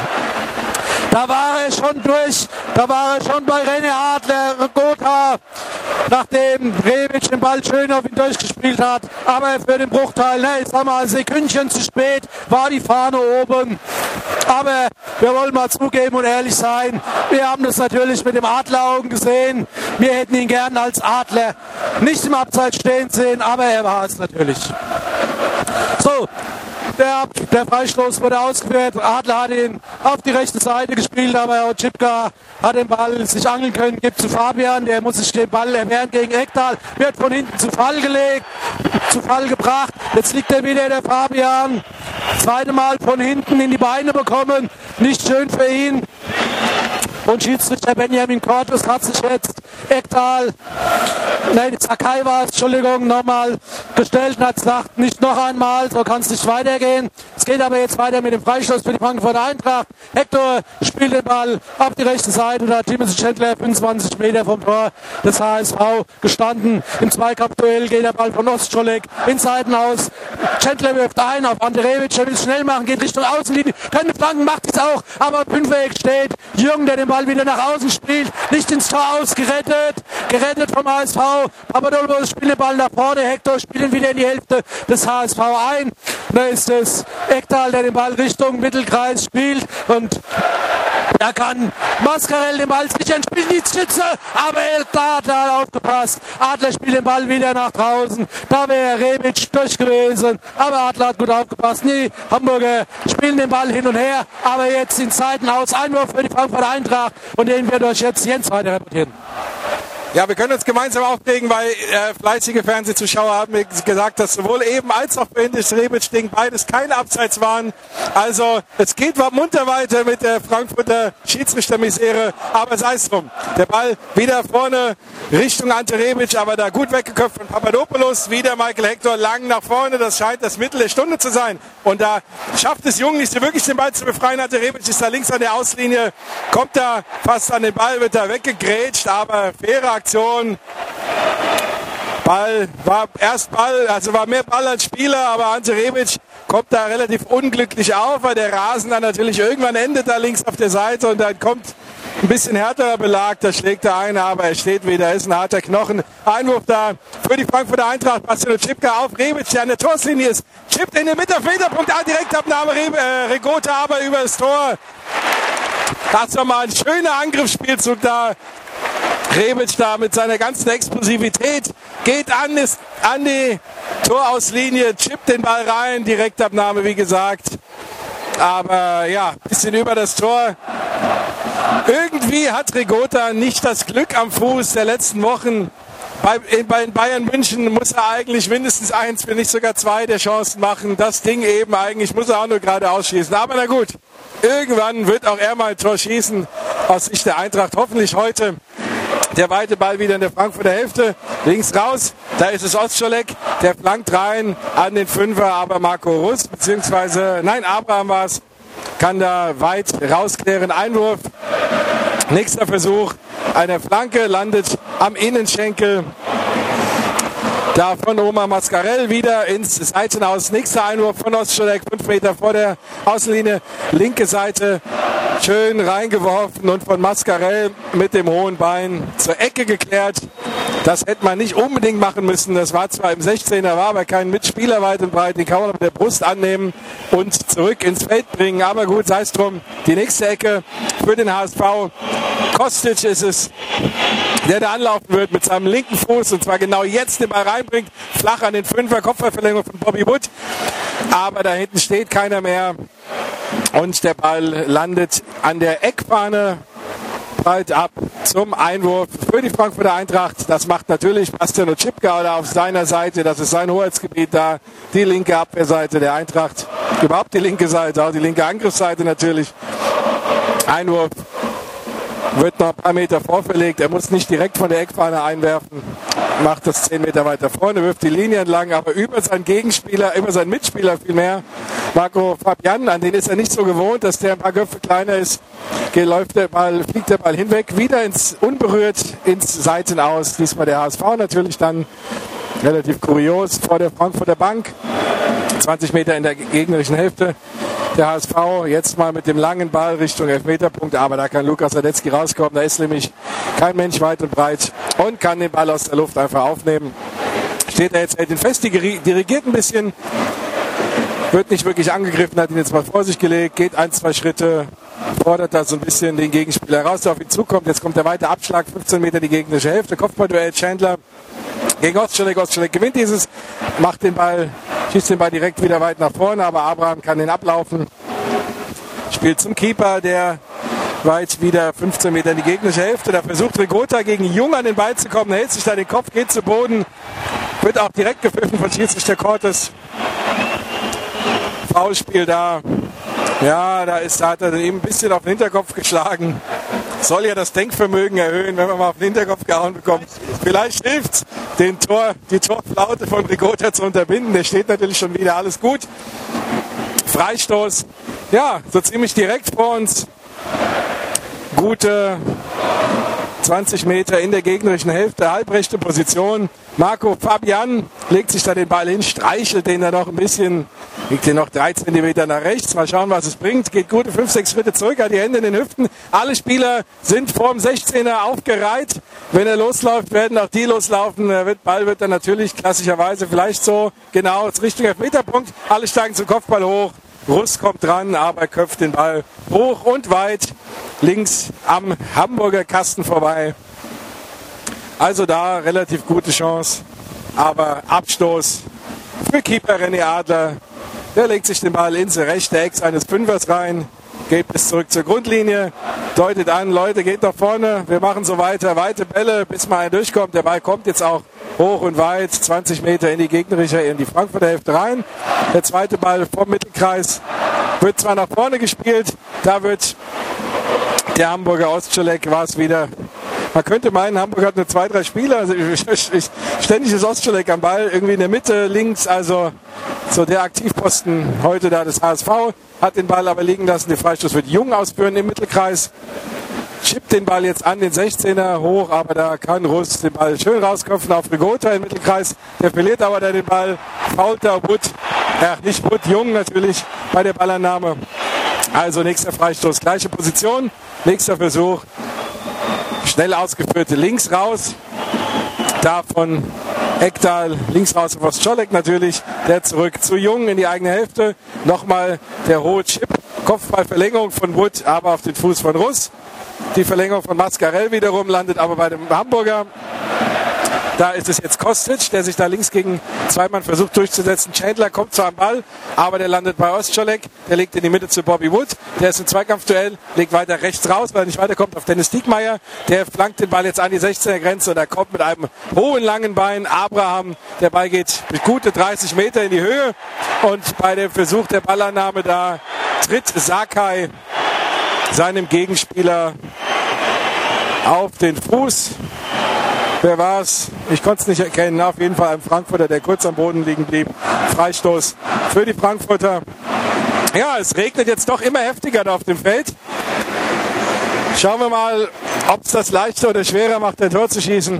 Da war er schon durch, da war er schon bei René Adler, Gotha, nachdem Rebic den Ball schön auf ihn durchgespielt hat. Aber für den Bruchteil, ne, ich sag mal, ein Sekündchen zu spät war die Fahne oben. Aber wir wollen mal zugeben und ehrlich sein, wir haben das natürlich mit dem Adleraugen gesehen. Wir hätten ihn gern als Adler nicht im Abseits stehen sehen, aber er war es natürlich. So. Der, der Freistoß wurde ausgeführt. Adler hat ihn auf die rechte Seite gespielt, aber Oczipka hat den Ball sich angeln können, gibt zu Fabian, der muss sich den Ball erwehren gegen Ekdal, wird von hinten zu Fall gelegt, zu Fall gebracht. Jetzt liegt er wieder, der Fabian. Zweite Mal von hinten in die Beine bekommen, nicht schön für ihn. Und Schiedsrichter Benjamin Cortus hat sich jetzt Ekdal, nein, Sakai war es, Entschuldigung, nochmal gestellt und hat gesagt, nicht noch einmal, so kann es nicht weitergehen. Es geht aber jetzt weiter mit dem Freistoß für die Frankfurter Eintracht. Hector spielt den Ball auf die rechte Seite, da hat Timothy Chandler fünfundzwanzig Meter vom Tor des H S V gestanden. Im Zweikampfduell geht der Ball von Ostscholek ins Seitenhaus. Chandler wirft ein auf Ante Rebic, der will es schnell machen, geht Richtung Außenlinie, keine Flanken, macht es auch, aber im Fünfereck steht Jung, der den Ball wieder nach außen spielt, nicht ins Tor ausgerettet, gerettet vom H S V. Papadopoulos spielt den Ball nach vorne, Hector spielt ihn wieder in die Hälfte des H S V ein. Da ist es Ekdal, der den Ball Richtung Mittelkreis spielt und da kann Mascarell den Ball sichern, spielt die Schütze, aber Adler hat da aufgepasst. Adler spielt den Ball wieder nach draußen, da wäre Rebic durch gewesen, aber Adler hat gut aufgepasst. Die Hamburger spielen den Ball hin und her, aber jetzt in Zeiten aus Einwurf für die Frankfurter Eintracht und den wird euch jetzt Jens weiter reportieren. Ja, wir können uns gemeinsam aufregen, weil äh, fleißige Fernsehzuschauer haben mir gesagt, dass sowohl eben als auch beendet Rebic-Ding beides keine Abseits waren. Also es geht munter weiter mit der Frankfurter Schiedsrichtermisere, aber sei es drum. Der Ball wieder vorne Richtung Ante Rebic, aber da gut weggeköpft von Papadopoulos. Wieder Michael Hector lang nach vorne. Das scheint das Mittel der Stunde zu sein. Und da schafft es Jung nicht wirklich den Ball zu befreien. Ante Rebic ist da links an der Auslinie, kommt da fast an den Ball, wird da weggegrätscht, aber faire Aktion. Ball war erst Ball, also war mehr Ball als Spieler, aber Ante Rebic kommt da relativ unglücklich auf, weil der Rasen dann natürlich irgendwann endet da links auf der Seite und dann kommt ein bisschen härterer Belag, da schlägt er ein, aber er steht wieder, ist ein harter Knochen. Einwurf da für die Frankfurter Eintracht. Bastian Oczipka auf Rebic, der an der Torslinie ist, chippt in den Mitte, Federpunkt, ah, Direktabnahme, Re äh, Regota aber über das Tor. Das war mal ein schöner Angriffsspielzug da. Rebic da mit seiner ganzen Explosivität geht an, ist an die Torauslinie, chippt den Ball rein, Direktabnahme wie gesagt. Aber ja, ein bisschen über das Tor. Irgendwie hat Regota nicht das Glück am Fuß der letzten Wochen. Bei, bei Bayern München muss er eigentlich mindestens eins, wenn nicht sogar zwei der Chancen machen. Das Ding eben eigentlich muss er auch nur gerade ausschießen. Aber na gut, irgendwann wird auch er mal ein Tor schießen aus Sicht der Eintracht. Hoffentlich heute. Der weite Ball wieder in der Frankfurter Hälfte. Links raus, da ist es Ostscholek. Der flankt rein an den Fünfer, aber Marco Russ, beziehungsweise, nein, Abraham war es, kann da weit rausklären. Einwurf, nächster Versuch, eine Flanke, landet am Innenschenkel. Da von Omar Mascarell wieder ins Seitenhaus. Nächster Einwurf von Ostscholek, fünf Meter vor der Außenlinie, linke Seite. Schön reingeworfen und von Mascarell mit dem hohen Bein zur Ecke geklärt. Das hätte man nicht unbedingt machen müssen. Das war zwar im sechzehner, war aber kein Mitspieler weit und breit. Den kann man mit der Brust annehmen und zurück ins Feld bringen. Aber gut, sei es drum. Die nächste Ecke für den H S V. Kostic ist es, der da anlaufen wird mit seinem linken Fuß und zwar genau jetzt den Ball reinbringt. Flach an den Fünfer, Kopfballverlängerung von Bobby Wood. Aber da hinten steht keiner mehr. Und der Ball landet an der Eckfahne, breit ab zum Einwurf für die Frankfurter Eintracht. Das macht natürlich Bastian Oczipka oder auf seiner Seite. Das ist sein Hoheitsgebiet da. Die linke Abwehrseite der Eintracht. Überhaupt die linke Seite, auch die linke Angriffsseite natürlich. Einwurf wird noch ein paar Meter vorverlegt. Er muss nicht direkt von der Eckfahne einwerfen. Macht das zehn Meter weiter vorne, wirft die Linie entlang, aber über seinen Gegenspieler, über seinen Mitspieler vielmehr, Marco Fabian, an den ist er nicht so gewohnt, dass der ein paar Köpfe kleiner ist, läuft der Ball, fliegt der Ball hinweg, wieder ins unberührt, ins Seitenaus. Diesmal der H S V natürlich dann relativ kurios vor der Frankfurter Bank. zwanzig Meter in der gegnerischen Hälfte. Der H S V jetzt mal mit dem langen Ball Richtung Elfmeterpunkt, aber da kann Lukas Radetzky rauskommen. Da ist nämlich kein Mensch weit und breit und kann den Ball aus der Luft einfach aufnehmen. Steht er jetzt, hält ihn fest, dirigiert ein bisschen, wird nicht wirklich angegriffen, hat ihn jetzt mal vor sich gelegt, geht ein, zwei Schritte, fordert da so ein bisschen den Gegenspieler raus, der auf ihn zukommt. Jetzt kommt der weite Abschlag, fünfzehn Meter die gegnerische Hälfte, Kopfballduell, Chandler gegen Ostscholek. Ostscholek gewinnt dieses, macht den Ball, schießt den Ball direkt wieder weit nach vorne, aber Abraham kann den ablaufen. Spielt zum Keeper, der weit wieder fünfzehn Meter in die gegnerische Hälfte. Da versucht Regota gegen Jung an den Ball zu kommen, hält sich da den Kopf, geht zu Boden. Wird auch direkt gepfiffen von Schiedsrichter Cortes. Foulspiel da. Ja, da, ist, da hat er eben ein bisschen auf den Hinterkopf geschlagen. Soll ja das Denkvermögen erhöhen, wenn man mal auf den Hinterkopf gehauen bekommt. Vielleicht hilft den Tor, die Torflaute von Regota zu unterbinden. Der steht natürlich schon wieder, alles gut. Freistoß, ja, so ziemlich direkt vor uns. Gute zwanzig Meter in der gegnerischen Hälfte, halbrechte Position. Marco Fabian legt sich da den Ball hin, streichelt den da noch ein bisschen, legt den noch drei Zentimeter nach rechts. Mal schauen, was es bringt. Geht gute fünf, sechs Schritte zurück, hat die Hände in den Hüften. Alle Spieler sind vorm sechzehner aufgereiht. Wenn er losläuft, werden auch die loslaufen. Der Ball wird dann natürlich klassischerweise vielleicht so genau Richtung Elfmeterpunkt. Alle steigen zum Kopfball hoch. Russ kommt dran, aber köpft den Ball hoch und weit links am Hamburger Kasten vorbei. Also da relativ gute Chance, aber Abstoß für Keeper René Adler. Der legt sich den Ball ins rechte Eck seines Fünfers rein, geht bis zurück zur Grundlinie, deutet an, Leute, geht nach vorne, wir machen so weiter, weite Bälle, bis mal einer durchkommt. Der Ball kommt jetzt auch hoch und weit, zwanzig Meter in die gegnerische, in die Frankfurter Hälfte rein. Der zweite Ball vom Mittelkreis wird zwar nach vorne gespielt, da wird der Hamburger Ostscholek, war es wieder. Man könnte meinen, Hamburg hat nur zwei, drei Spieler, also ständig ist Ostscholek am Ball, irgendwie in der Mitte, links, also so der Aktivposten heute da des H S V, hat den Ball aber liegen lassen, der Freistoß wird Jung ausführen im Mittelkreis. Chippt den Ball jetzt an den sechzehner hoch, aber da kann Russ den Ball schön rausköpfen auf Regota im Mittelkreis. Der verliert aber da den Ball, fault da Wood, ja nicht Wood, Jung natürlich bei der Ballannahme. Also nächster Freistoß, gleiche Position, nächster Versuch. Schnell ausgeführte links raus. Da von Ekdal links raus auf Ostscholek natürlich. Der zurück zu Jung in die eigene Hälfte. Nochmal der hohe Chip. Kopfballverlängerung von Wood, aber auf den Fuß von Russ. Die Verlängerung von Mascarell wiederum landet aber bei dem Hamburger. Da ist es jetzt Kostic, der sich da links gegen zwei Mann versucht durchzusetzen. Chandler kommt zwar am Ball, aber der landet bei Ostscholek. Der legt in die Mitte zu Bobby Wood. Der ist im Zweikampfduell, legt weiter rechts raus, weil er nicht weiterkommt auf Dennis Diekmeyer. Der flankt den Ball jetzt an die sechzehner Grenze und er kommt mit einem hohen, langen Bein. Abraham, der Ball geht mit gute dreißig Meter in die Höhe. Und bei dem Versuch der Ballannahme da tritt Sakai seinem Gegenspieler auf den Fuß. Wer war's? Ich konnte es nicht erkennen. Auf jeden Fall ein Frankfurter, der kurz am Boden liegen blieb. Freistoß für die Frankfurter. Ja, es regnet jetzt doch immer heftiger da auf dem Feld. Schauen wir mal, ob es das leichter oder schwerer macht, ein Tor zu schießen.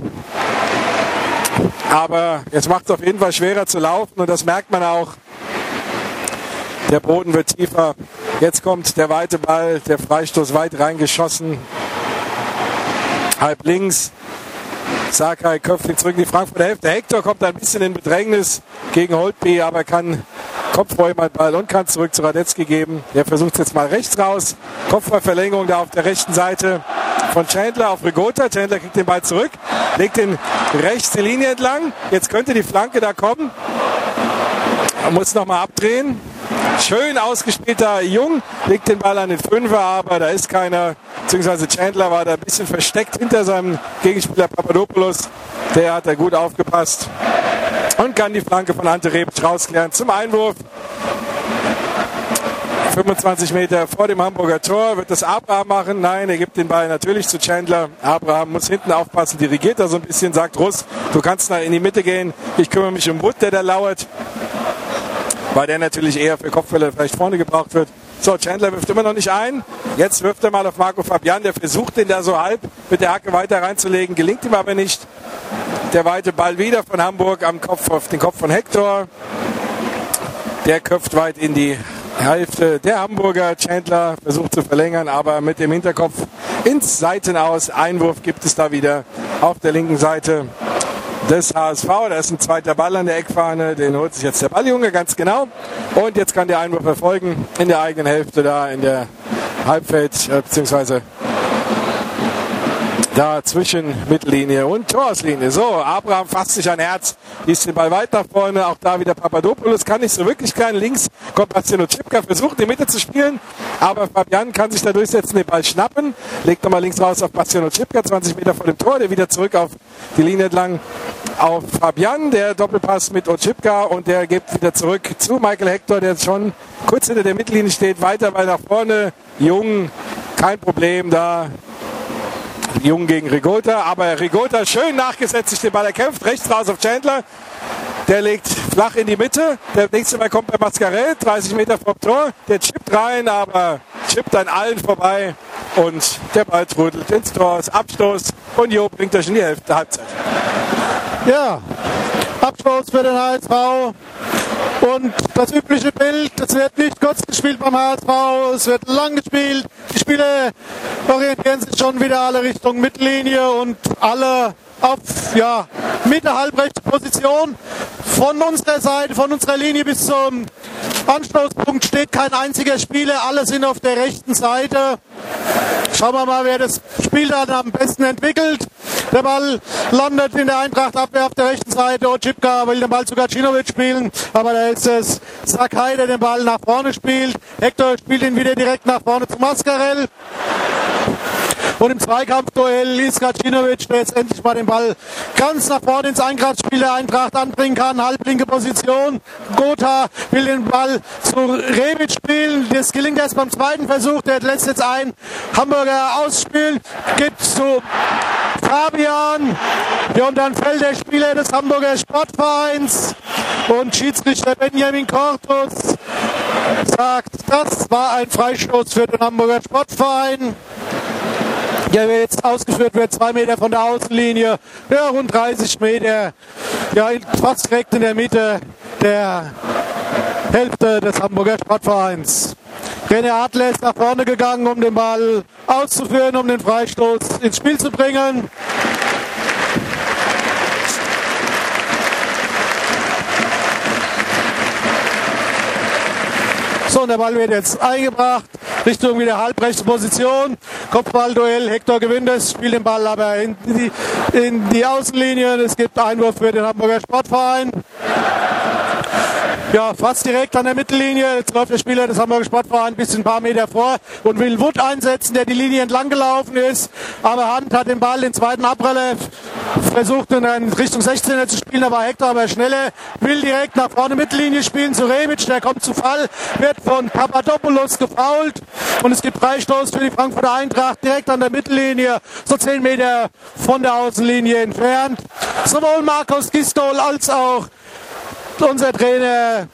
Aber es macht es auf jeden Fall schwerer zu laufen und das merkt man auch. Der Boden wird tiefer. Jetzt kommt der weite Ball, der Freistoß weit reingeschossen. Halb links. Sakai köpft ihn zurück in die Frankfurter Hälfte. Hector kommt ein bisschen in Bedrängnis gegen Holtby, aber kann Kopf vor ihm einen Ball und kann zurück zu Radetzky geben. Der versucht es jetzt mal rechts raus. Kopfballverlängerung da auf der rechten Seite von Chandler auf Rigota. Chandler kriegt den Ball zurück, legt den rechts die Linie entlang. Jetzt könnte die Flanke da kommen. Er muss nochmal abdrehen. Schön ausgespielter Jung, legt den Ball an den Fünfer, aber da ist keiner, beziehungsweise Chandler war da ein bisschen versteckt hinter seinem Gegenspieler Papadopoulos. Der hat da gut aufgepasst und kann die Flanke von Ante Rebic rausklären zum Einwurf. fünfundzwanzig Meter vor dem Hamburger Tor. Wird das Abraham machen? Nein, er gibt den Ball natürlich zu Chandler. Abraham muss hinten aufpassen, dirigiert da so ein bisschen, sagt Russ, du kannst da in die Mitte gehen, ich kümmere mich um Wood, der da lauert. Weil der natürlich eher für Kopfbälle vielleicht vorne gebraucht wird. So, Chandler wirft immer noch nicht ein. Jetzt wirft er mal auf Marco Fabian. Der versucht, den da so halb mit der Hacke weiter reinzulegen. Gelingt ihm aber nicht. Der weite Ball wieder von Hamburg am Kopf auf den Kopf von Hector. Der köpft weit in die Hälfte der Hamburger. Chandler versucht zu verlängern, aber mit dem Hinterkopf ins Seitenaus. Einwurf gibt es da wieder auf der linken Seite des H S V. Da ist ein zweiter Ball an der Eckfahne, den holt sich jetzt der Balljunge ganz genau. Und jetzt kann der Einwurf erfolgen in der eigenen Hälfte da in der Halbfeld, äh, beziehungsweise da zwischen Mittellinie und Torauslinie. So, Abraham fasst sich ein Herz, liest den Ball weit nach vorne. Auch da wieder Papadopoulos, kann nicht so wirklich keinen. Links kommt Bastian Oczipka, versucht in die Mitte zu spielen, aber Fabian kann sich da durchsetzen, den Ball schnappen, legt nochmal links raus auf Bastian Oczipka, zwanzig Meter vor dem Tor, der wieder zurück auf die Linie entlang auf Fabian, der Doppelpass mit Oczipka und der gibt wieder zurück zu Michael Hector, der jetzt schon kurz hinter der Mittellinie steht, weiter weit nach vorne. Jung, kein Problem da. Jung gegen Rigota, aber Rigota schön nachgesetzt, sich den Ball erkämpft, rechts raus auf Chandler. Der legt flach in die Mitte. Der nächste Mal kommt bei Mascarell, dreißig Meter vom Tor. Der chippt rein, aber chippt an allen vorbei. Und der Ball trudelt ins Tor. Abstoß. Und Jo bringt euch in die Hälfte Halbzeit. Ja, Abstoß für den H S V. Und das übliche Bild, es wird nicht kurz gespielt beim H S V, es wird lang gespielt. Die Spieler orientieren sich schon wieder alle Richtung Mittellinie und alle auf ja, Mitte, halbrechte Position. Von unserer Seite, von unserer Linie bis zum Anstoßpunkt steht kein einziger Spieler, alle sind auf der rechten Seite. Schauen wir mal, wer das Spiel dann am besten entwickelt. Der Ball landet in der Eintracht-Abwehr auf der rechten Seite. Oczipka will den Ball zu Gacinovic spielen, aber da ist es Sakai, der den Ball nach vorne spielt. Hector spielt ihn wieder direkt nach vorne zu Mascarell. Und im Zweikampfduell ist Gacinovic, der jetzt endlich mal den Ball ganz nach vorne ins Eintrachtspiel der Eintracht anbringen kann. Halblinke Position. Gotha will den Ball zu Rebic spielen. Das gelingt erst beim zweiten Versuch. Der lässt jetzt einen Hamburger ausspielen. Gibt zu Fabian. Ja, und dann fällt der Spieler des Hamburger Sportvereins. Und Schiedsrichter Benjamin Kortus sagt, das war ein Freistoß für den Hamburger Sportverein. Der jetzt ausgeführt wird, zwei Meter von der Außenlinie, ja, rund dreißig Meter, ja, fast direkt in der Mitte der Hälfte des Hamburger Sportvereins. René Adler ist nach vorne gegangen, um den Ball auszuführen, um den Freistoß ins Spiel zu bringen. So, und der Ball wird jetzt eingebracht, Richtung wieder halbrechte Position. Kopfballduell, Hector gewinnt es, spielt den Ball aber in die, in die Außenlinie. Es gibt Einwurf für den Hamburger Sportverein. Ja, fast direkt an der Mittellinie. Jetzt läuft der Spieler des Hamburger Sportvereins ein bisschen ein paar Meter vor und will Wood einsetzen, der die Linie entlang gelaufen ist. Aber Hand hat den Ball, den zweiten Abpraller, versucht in Richtung sechzehner zu spielen. Da war Hector aber schneller, will direkt nach vorne Mittellinie spielen zu Rebic. Der kommt zu Fall, wird von Papadopoulos gefoult. Und es gibt Freistoß für die Frankfurter Eintracht direkt an der Mittellinie, so zehn Meter von der Außenlinie entfernt. Sowohl Markus Gistol als auch unser Trainer,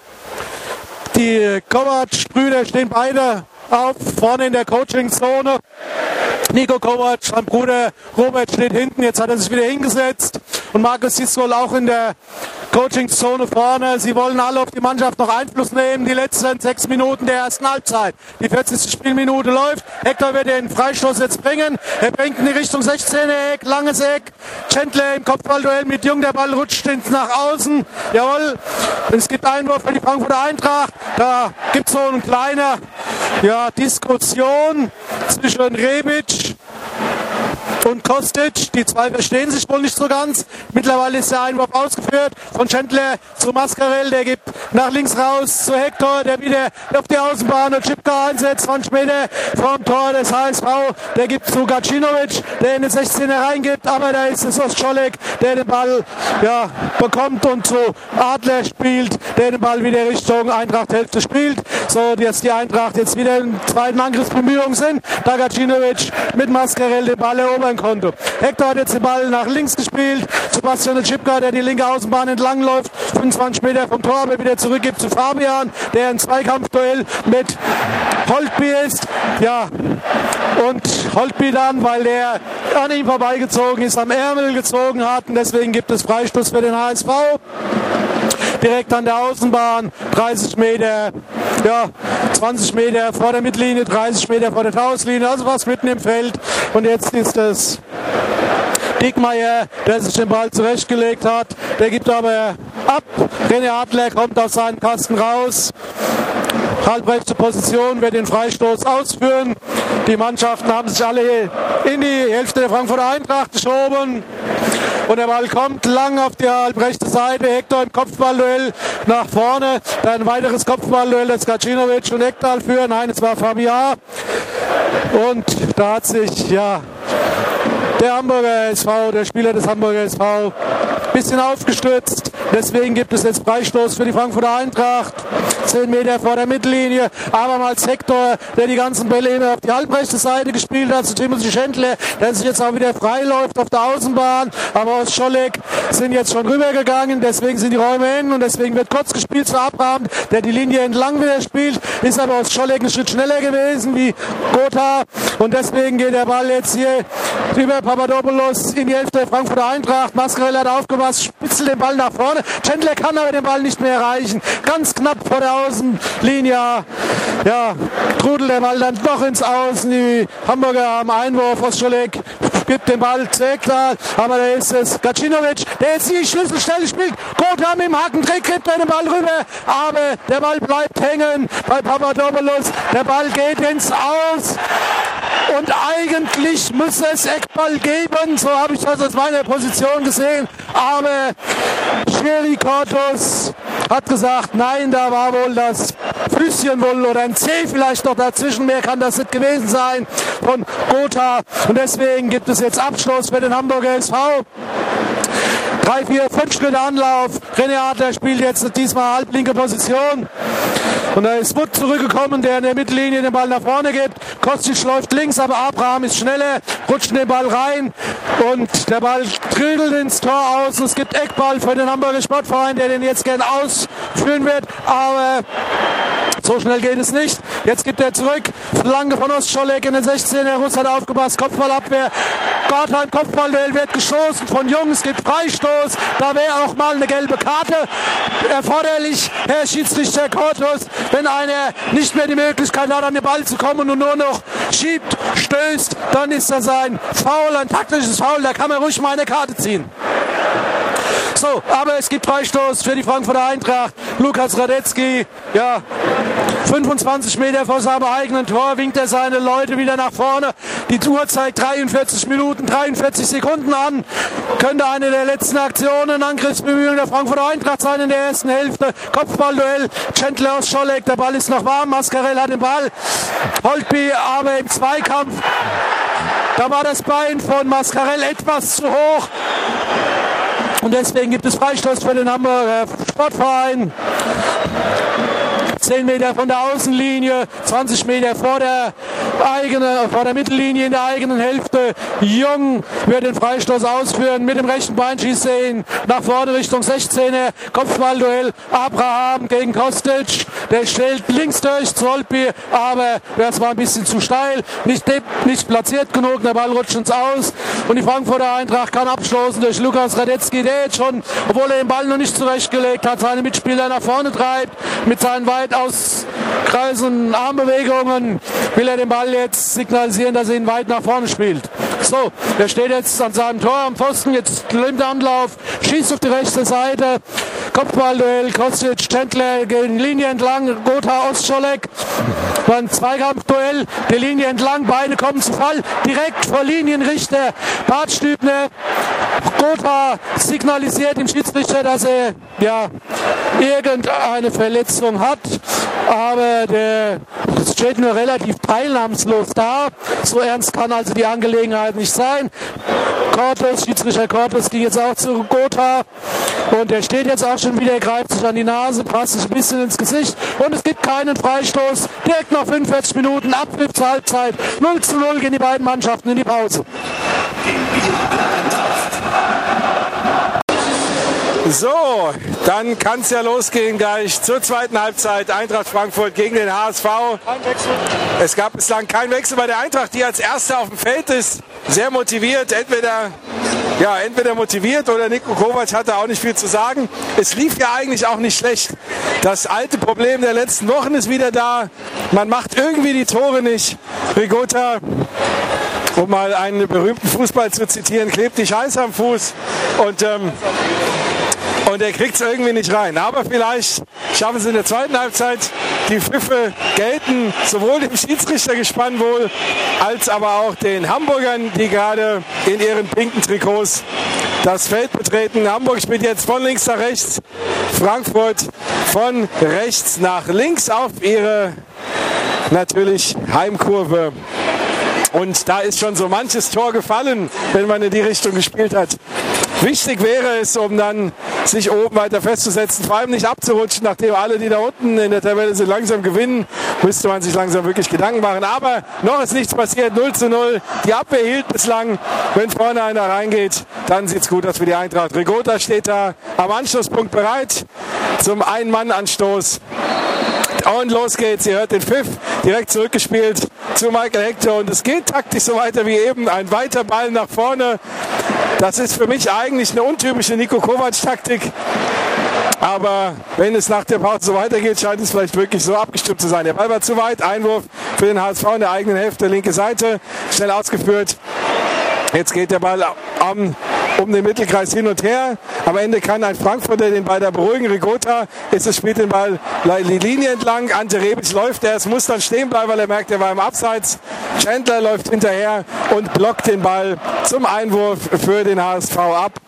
die Kovac-Brüder stehen beide auf, vorne in der Coaching-Zone. Nico Kovac, sein Bruder Robert, steht hinten. Jetzt hat er sich wieder hingesetzt. Und Markus Gistol auch in der Coaching-Zone vorne. Sie wollen alle auf die Mannschaft noch Einfluss nehmen. Die letzten sechs Minuten der ersten Halbzeit. Die vierzigste Spielminute läuft. Hector wird den Freistoß jetzt bringen. Er bringt in die Richtung sechzehner Eck, langes Eck. Chandler im Kopfballduell mit Jung. Der Ball rutscht nach außen. Jawohl. Es gibt Einwurf für die Frankfurter Eintracht. Da gibt es so eine kleine ja, Diskussion zwischen Rebic und Kostic. Die zwei verstehen sich wohl nicht so ganz. Mittlerweile ist der Einwurf ausgeführt von Chandler zu Mascarell. Der gibt nach links raus zu Hector, der wieder auf die Außenbahn und Chipka einsetzt. zwanzig Meter vom Tor des H S V. Der gibt zu Gacinovic, der in den sechzehner reingibt. Aber da ist es Oscholek, der den Ball ja, bekommt und zu Adler spielt, der den Ball wieder Richtung Eintracht-Hälfte spielt. So, dass die Eintracht jetzt wieder in zweiten Angriffsbemühungen sind. Da Gacinovic mit Mascarell den Ball erobern konnte. Hector hat jetzt den Ball nach links gespielt. Sebastian Chipka, der die linke Außenbahn entlang läuft, fünfundzwanzig Meter vom Tor, aber wieder zurückgibt zu Fabian, der ein Zweikampfduell mit Holtby ist. Ja, und Holtby dann, weil der an ihm vorbeigezogen ist, am Ärmel gezogen hat. Und deswegen gibt es Freistoß für den H S V. Direkt an der Außenbahn, dreißig Meter, ja, zwanzig Meter vor der Mittellinie, dreißig Meter vor der Torlinie, also was mitten im Feld. Und jetzt ist es Dickmeyer, der sich den Ball zurechtgelegt hat. Der gibt aber ab. René Adler kommt aus seinem Kasten raus. Halbrechte Position, wird den Freistoß ausführen. Die Mannschaften haben sich alle in die Hälfte der Frankfurter Eintracht geschoben. Und der Ball kommt lang auf die halbrechte Seite. Hector im Kopfballduell nach vorne. Dann ein weiteres Kopfballduell, das Gacinovic und Ekdal führen. Nein, es war Fabian. Und da hat sich ja der Hamburger S V, der Spieler des Hamburger S V, ein bisschen aufgestützt. Deswegen gibt es jetzt Freistoß für die Frankfurter Eintracht. zehn Meter vor der Mittellinie. Abermals Hector, der die ganzen Bälle immer auf die halbrechte Seite gespielt hat, zu Timothy Chandler, der sich jetzt auch wieder frei läuft auf der Außenbahn. Aber aus Scholleck sind jetzt schon rübergegangen. Deswegen sind die Räume hin und deswegen wird kurz gespielt zu Abraham, der die Linie entlang wieder spielt. Ist aber aus Scholleck einen Schritt schneller gewesen wie Gotha. Und deswegen geht der Ball jetzt hier über Papadopoulos in die Hälfte der Frankfurter Eintracht. Mascarell hat aufgepasst, spitzelt den Ball nach vorne. Chandler kann aber den Ball nicht mehr erreichen. Ganz knapp vor der Außenlinie. Ja, trudelt der Ball dann doch ins Außen. Die Hamburger haben Einwurf. Oscholek gibt den Ball zu Ekdal. Aber da ist es Gacinovic, der jetzt die Schlüsselstelle spielt. Gotha mit dem Hackentrick kriegt er den Ball rüber. Aber der Ball bleibt hängen bei Papadopoulos. Der Ball geht ins Aus. Und eigentlich muss es Eckball geben. So habe ich das aus meiner Position gesehen. Aber Schweri Kortus hat gesagt, nein, da war wohl das Füßchen wohl oder ein C vielleicht noch dazwischen. Mehr kann das nicht gewesen sein von Gotha. Und deswegen gibt es jetzt Abschluss für den Hamburger S V. Drei, vier, fünf Schritte Anlauf. René Adler spielt jetzt diesmal halblinke Position. Und da ist Wood zurückgekommen, der in der Mittellinie den Ball nach vorne gibt. Kostic läuft links, aber Abraham ist schneller, rutscht in den Ball rein. Und der Ball trödelt ins Tor aus. Und es gibt Eckball für den Hamburger Sportverein, der den jetzt gern ausführen wird. Aber So schnell geht es nicht. Jetzt gibt er zurück. Flanke von Ostscholek in den sechzehner. Russ hat aufgepasst. Kopfballabwehr. Gartheim Kopfballduell wird geschossen von Jung. Es gibt Freistoß. Da wäre auch mal eine gelbe Karte erforderlich, Herr Schiedsrichter Kortus, wenn einer nicht mehr die Möglichkeit hat, an den Ball zu kommen und nur noch schiebt, stößt, dann ist das ein Foul, ein taktisches Foul. Da kann man ruhig mal eine Karte ziehen. So, aber es gibt Freistoß für die Frankfurter Eintracht. Lukas Radetzky, ja, fünfundzwanzig Meter vor seinem eigenen Tor winkt er seine Leute wieder nach vorne. Die Uhr zeigt dreiundvierzig Minuten, dreiundvierzig Sekunden an. Könnte eine der letzten Aktionen, Angriffsbemühungen der Frankfurter Eintracht sein in der ersten Hälfte. Kopfballduell, Chandler aus Scholleck, der Ball ist noch warm, Mascarell hat den Ball. Holtby aber im Zweikampf. Da war das Bein von Mascarell etwas zu hoch. Und deswegen gibt es Freistoß für den Hamburger Sportverein. zehn Meter von der Außenlinie, zwanzig Meter vor der, eigene, vor der Mittellinie in der eigenen Hälfte. Jung wird den Freistoß ausführen. Mit dem rechten Bein schießt er ihn nach vorne Richtung sechzehner. Kopfballduell Abraham gegen Kostic. Der stellt links durch zu Holtby, aber das war ein bisschen zu steil. Nicht, nicht platziert genug, der Ball rutscht ins Aus. Und die Frankfurter Eintracht kann abstoßen durch Lukas Radetzky, der jetzt schon, obwohl er den Ball noch nicht zurechtgelegt hat, seine Mitspieler nach vorne treibt. Mit seinen weit auskreisenden Armbewegungen will er den Ball jetzt signalisieren, dass er ihn weit nach vorne spielt. So, der steht jetzt an seinem Tor am Pfosten, jetzt nimmt der Anlauf, schießt auf die rechte Seite. Kopfballduell, Kostic, Chandler gegen Linie entlang, Gotha, Ostscholek. Ein Zweikampfduell, die Linie entlang, beide kommen zu Fall. Direkt vor Linienrichter Bart Stübner. Gotha signalisiert dem Schiedsrichter, dass er ja irgendeine Verletzung hat. Aber der steht nur relativ teilnahmslos da. So ernst kann also die Angelegenheit nicht sein. Kortus, Schiedsrichter Kortus ging jetzt auch zu Gotha. Und der steht jetzt auch schon wieder, greift sich an die Nase, passt sich ein bisschen ins Gesicht. Und es gibt keinen Freistoß. Direkt nach fünfundvierzig Minuten, Abpfiff zur Halbzeit. null zu null gehen die beiden Mannschaften in die Pause. So, dann kann es ja losgehen gleich zur zweiten Halbzeit. Eintracht Frankfurt gegen den H S V. Kein Wechsel. Es gab bislang keinen Wechsel bei der Eintracht, die als Erster auf dem Feld ist. Sehr motiviert, entweder, ja, entweder motiviert oder Niko Kovac hatte auch nicht viel zu sagen. Es lief ja eigentlich auch nicht schlecht. Das alte Problem der letzten Wochen ist wieder da. Man macht irgendwie die Tore nicht. Rigota, um mal einen berühmten Fußball zu zitieren, klebt die Scheiße am Fuß. Und ähm, Und er kriegt es irgendwie nicht rein. Aber vielleicht schaffen sie in der zweiten Halbzeit. Die Pfiffe gelten sowohl dem Schiedsrichtergespann wohl, als aber auch den Hamburgern, die gerade in ihren pinken Trikots das Feld betreten. Hamburg spielt jetzt von links nach rechts. Frankfurt von rechts nach links auf ihre natürlich Heimkurve. Und da ist schon so manches Tor gefallen, wenn man in die Richtung gespielt hat. Wichtig wäre es, um dann sich oben weiter festzusetzen, vor allem nicht abzurutschen, nachdem alle, die da unten in der Tabelle sind, langsam gewinnen, müsste man sich langsam wirklich Gedanken machen. Aber noch ist nichts passiert, null zu null. Die Abwehr hielt bislang. Wenn vorne einer reingeht, dann sieht es gut aus für die Eintracht. Rigota steht da am Anschlusspunkt bereit zum Ein-Mann-Anstoß. Und los geht's, ihr hört den Pfiff, direkt zurückgespielt zu Michael Hector und es geht taktisch so weiter wie eben, ein weiter Ball nach vorne. Das ist für mich eigentlich eine untypische Niko Kovac-Taktik, aber wenn es nach der Pause so weitergeht, scheint es vielleicht wirklich so abgestimmt zu sein. Der Ball war zu weit, Einwurf für den H S V in der eigenen Hälfte, linke Seite, schnell ausgeführt. Jetzt geht der Ball um, um den Mittelkreis hin und her. Am Ende kann ein Frankfurter den Ball da beruhigen. Rigota ist es, spielt den Ball die Linie entlang. Ante Rebic läuft, er muss dann stehen bleiben, weil er merkt, er war im Abseits. Chandler läuft hinterher und blockt den Ball zum Einwurf für den H S V ab.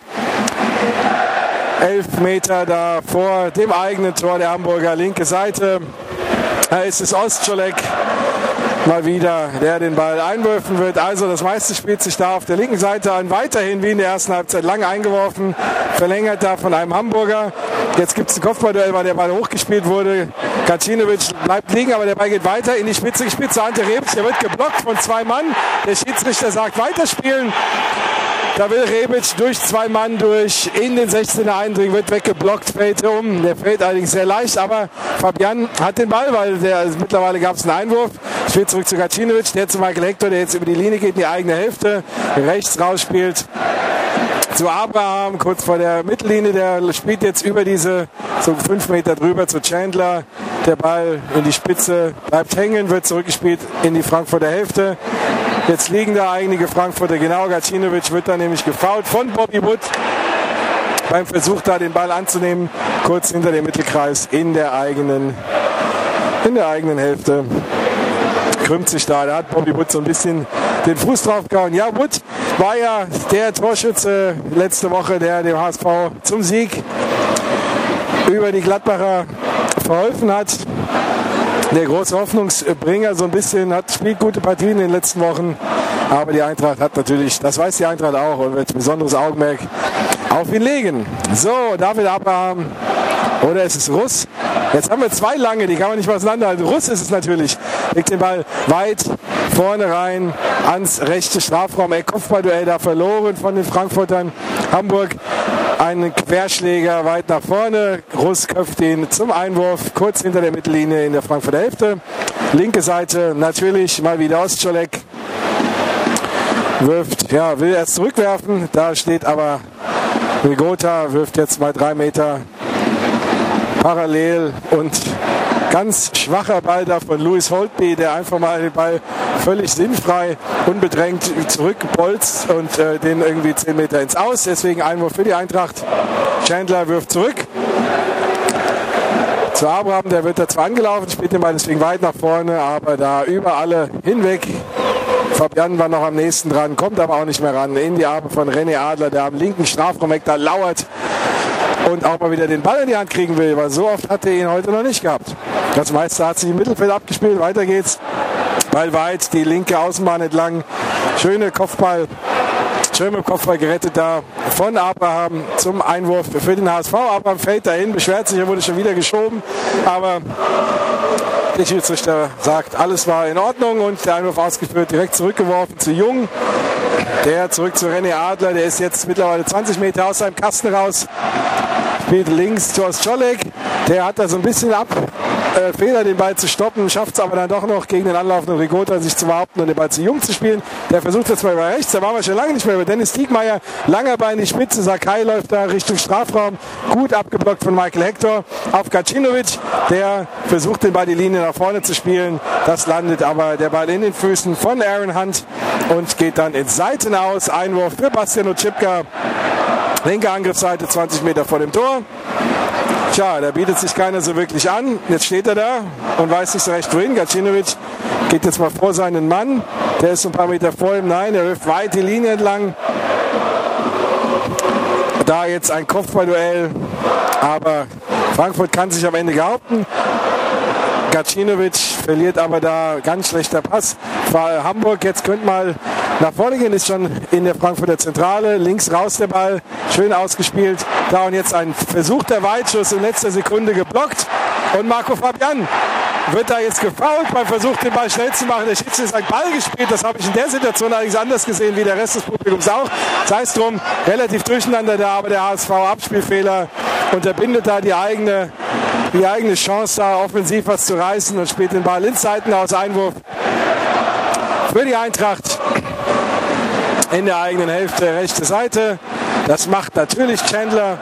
Elf Meter da vor dem eigenen Tor der Hamburger, linke Seite. Da ist es Ostscholek mal wieder, der den Ball einwürfen wird. Also das meiste spielt sich da auf der linken Seite an. Weiterhin wie in der ersten Halbzeit lang eingeworfen. Verlängert da von einem Hamburger. Jetzt gibt es ein Kopfballduell, weil der Ball hochgespielt wurde. Kacinovic bleibt liegen, aber der Ball geht weiter in die Spitze gespielt zu Ante Rebic. Der wird geblockt von zwei Mann. Der Schiedsrichter sagt weiterspielen. Da will Rebic durch zwei Mann durch in den sechzehner eindringen, wird weggeblockt, fällt um. Der fällt allerdings sehr leicht, aber Fabian hat den Ball, weil der, also mittlerweile gab es einen Einwurf. Spielt zurück zu Gacinovic, der zu Michael Hector, der jetzt über die Linie geht in die eigene Hälfte, rechts rausspielt zu Abraham, kurz vor der Mittellinie. Der spielt jetzt über diese, so fünf Meter drüber zu Chandler. Der Ball in die Spitze, bleibt hängen, wird zurückgespielt in die Frankfurter Hälfte. Jetzt liegen da einige Frankfurter, genau, Gacinovic wird da nämlich gefoult von Bobby Wood beim Versuch da den Ball anzunehmen, kurz hinter dem Mittelkreis in der eigenen, in der eigenen Hälfte. Krümmt sich da, da hat Bobby Wood so ein bisschen den Fuß drauf gehauen. Ja, Wood war ja der Torschütze letzte Woche, der dem H S V zum Sieg über die Gladbacher verholfen hat. Der große Hoffnungsbringer, so ein bisschen, hat spielt gute Partien in den letzten Wochen. Aber die Eintracht hat natürlich, das weiß die Eintracht auch und wird besonderes Augenmerk auf ihn legen. So, David Abraham. Oder ist es Russ? Jetzt haben wir zwei lange, die kann man nicht mal auseinanderhalten. Russ ist es natürlich. Legt den Ball weit vorne rein ans rechte Strafraum. Ey, Kopfballduell da verloren von den Frankfurtern. Hamburg einen Querschläger weit nach vorne. Russ köpft ihn zum Einwurf, kurz hinter der Mittellinie in der Frankfurter Hälfte. Linke Seite natürlich mal wieder Ostscholek. Wirft, ja, will erst zurückwerfen. Da steht aber Rigota, wirft jetzt mal drei Meter parallel und ganz schwacher Ball da von Louis Holtby, der einfach mal den Ball völlig sinnfrei, unbedrängt zurückbolzt und äh, den irgendwie zehn Meter ins Aus. Deswegen Einwurf für die Eintracht. Chandler wirft zurück zu Abraham, der wird da zwar angelaufen, spielt den Ball deswegen weit nach vorne, aber da über alle hinweg. Fabian war noch am nächsten dran, kommt aber auch nicht mehr ran. In die Arme von René Adler, der am linken Strafraumeck da lauert und auch mal wieder den Ball in die Hand kriegen will, weil so oft hat er ihn heute noch nicht gehabt. Das meiste hat sich im Mittelfeld abgespielt, weiter geht's. Ball weit, die linke Außenbahn entlang. Schöne Kopfball, schöne Kopfball gerettet da von Abraham zum Einwurf für den H S V. Abraham fällt dahin, beschwert sich, er wurde schon wieder geschoben, aber der Schiedsrichter sagt, alles war in Ordnung und der Einwurf ausgeführt, direkt zurückgeworfen zu Jung. Der zurück zu René Adler, der ist jetzt mittlerweile zwanzig Meter aus seinem Kasten raus. Spielt links zu Ostscholek, der hat da so ein bisschen ab, äh, Fehler, den Ball zu stoppen, schafft es aber dann doch noch gegen den anlaufenden Rigota sich zu behaupten und den Ball zu Jung zu spielen. Der versucht jetzt mal über rechts, da waren wir schon lange nicht mehr über Dennis Diekmeyer, langer Bein in die Spitze, Sakai läuft da Richtung Strafraum, gut abgeblockt von Michael Hector auf Gacinovic, der versucht den Ball die Linie nach vorne zu spielen, das landet aber der Ball in den Füßen von Aaron Hunt und geht dann ins Seitenaus, Einwurf für Bastian Oczipka, linke Angriffsseite, zwanzig Meter vor dem Tor. Tja, da bietet sich keiner so wirklich an. Jetzt steht er da und weiß nicht so recht wohin. Gacinovic geht jetzt mal vor seinen Mann. Der ist so ein paar Meter vor ihm. Nein, er wirft weit die Linie entlang. Da jetzt ein Kopfballduell. Aber Frankfurt kann sich am Ende behaupten. Gacinovic verliert aber da, ganz schlechter Pass. War Hamburg, jetzt könnte mal nach vorne gehen, ist schon in der Frankfurter Zentrale. Links raus der Ball, schön ausgespielt. Da und jetzt ein versuchter Weitschuss in letzter Sekunde geblockt. Und Marco Fabian wird da jetzt gefoult beim Versuch, den Ball schnell zu machen. Der Schiedsrichter hat Ball gespielt. Das habe ich in der Situation allerdings anders gesehen wie der Rest des Publikums auch. Sei es drum, relativ durcheinander da, aber der H S V Abspielfehler unterbindet da die eigene, die eigene Chance, da offensiv was zu reißen und spielt den Ball ins Seitenaus. Einwurf für die Eintracht in der eigenen Hälfte, rechte Seite. Das macht natürlich Chandler.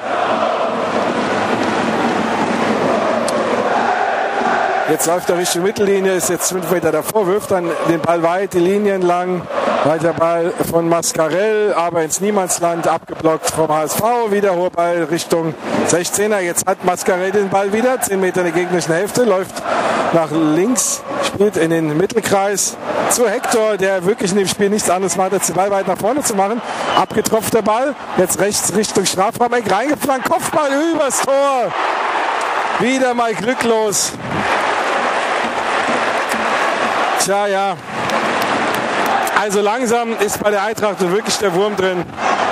Jetzt läuft er Richtung Mittellinie, ist jetzt fünf Meter davor, wirft dann den Ball weit, die Linie entlang. Weiter Ball von Mascarell, aber ins Niemandsland, abgeblockt vom H S V. Wieder hoher Ball Richtung sechzehner. Jetzt hat Mascarell den Ball wieder, zehn Meter in der gegnerischen Hälfte, läuft nach links, spielt in den Mittelkreis zu Hector, der wirklich in dem Spiel nichts anderes macht, als den Ball weit nach vorne zu machen. Abgetropfter Ball, jetzt rechts Richtung Strafraum-Eck, reingeflankt, Kopfball übers Tor. Wieder mal glücklos. Tja, ja. Also langsam ist bei der Eintracht wirklich der Wurm drin.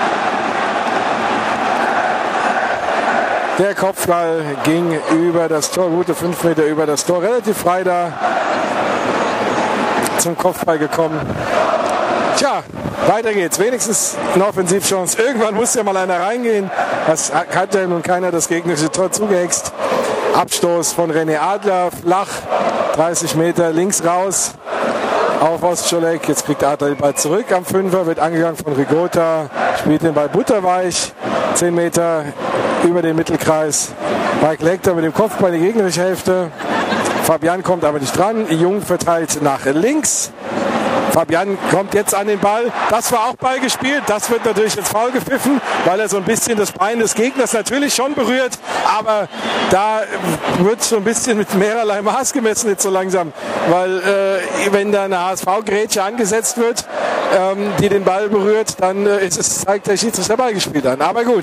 Der Kopfball ging über das Tor, gute fünf Meter über das Tor, relativ frei da zum Kopfball gekommen. Tja, Weiter geht's. Wenigstens eine Offensivchance. Irgendwann muss ja mal einer reingehen. Das hat ja nun keiner das gegnerische Tor zugehext. Abstoß von René Adler. Flach. dreißig Meter links raus. Auf Ostscholek. Jetzt kriegt Adler den Ball zurück am Fünfer. Wird angegangen von Rigota. Spielt den Ball butterweich. zehn Meter über den Mittelkreis. Mike Lecter mit dem Kopfball in die gegnerische Hälfte. Fabian kommt aber nicht dran. Jung verteilt nach links. Fabian kommt jetzt an den Ball. Das war auch Ball gespielt. Das wird natürlich ins Foul gepfiffen, weil er so ein bisschen das Bein des Gegners natürlich schon berührt. Aber da wird so ein bisschen mit mehrerlei Maß gemessen jetzt so langsam. Weil äh, wenn da eine H S V-Grätsche angesetzt wird, ähm, die den Ball berührt, dann äh, ist es, zeigt der Schiedsrichter Ball gespielt an. Aber gut.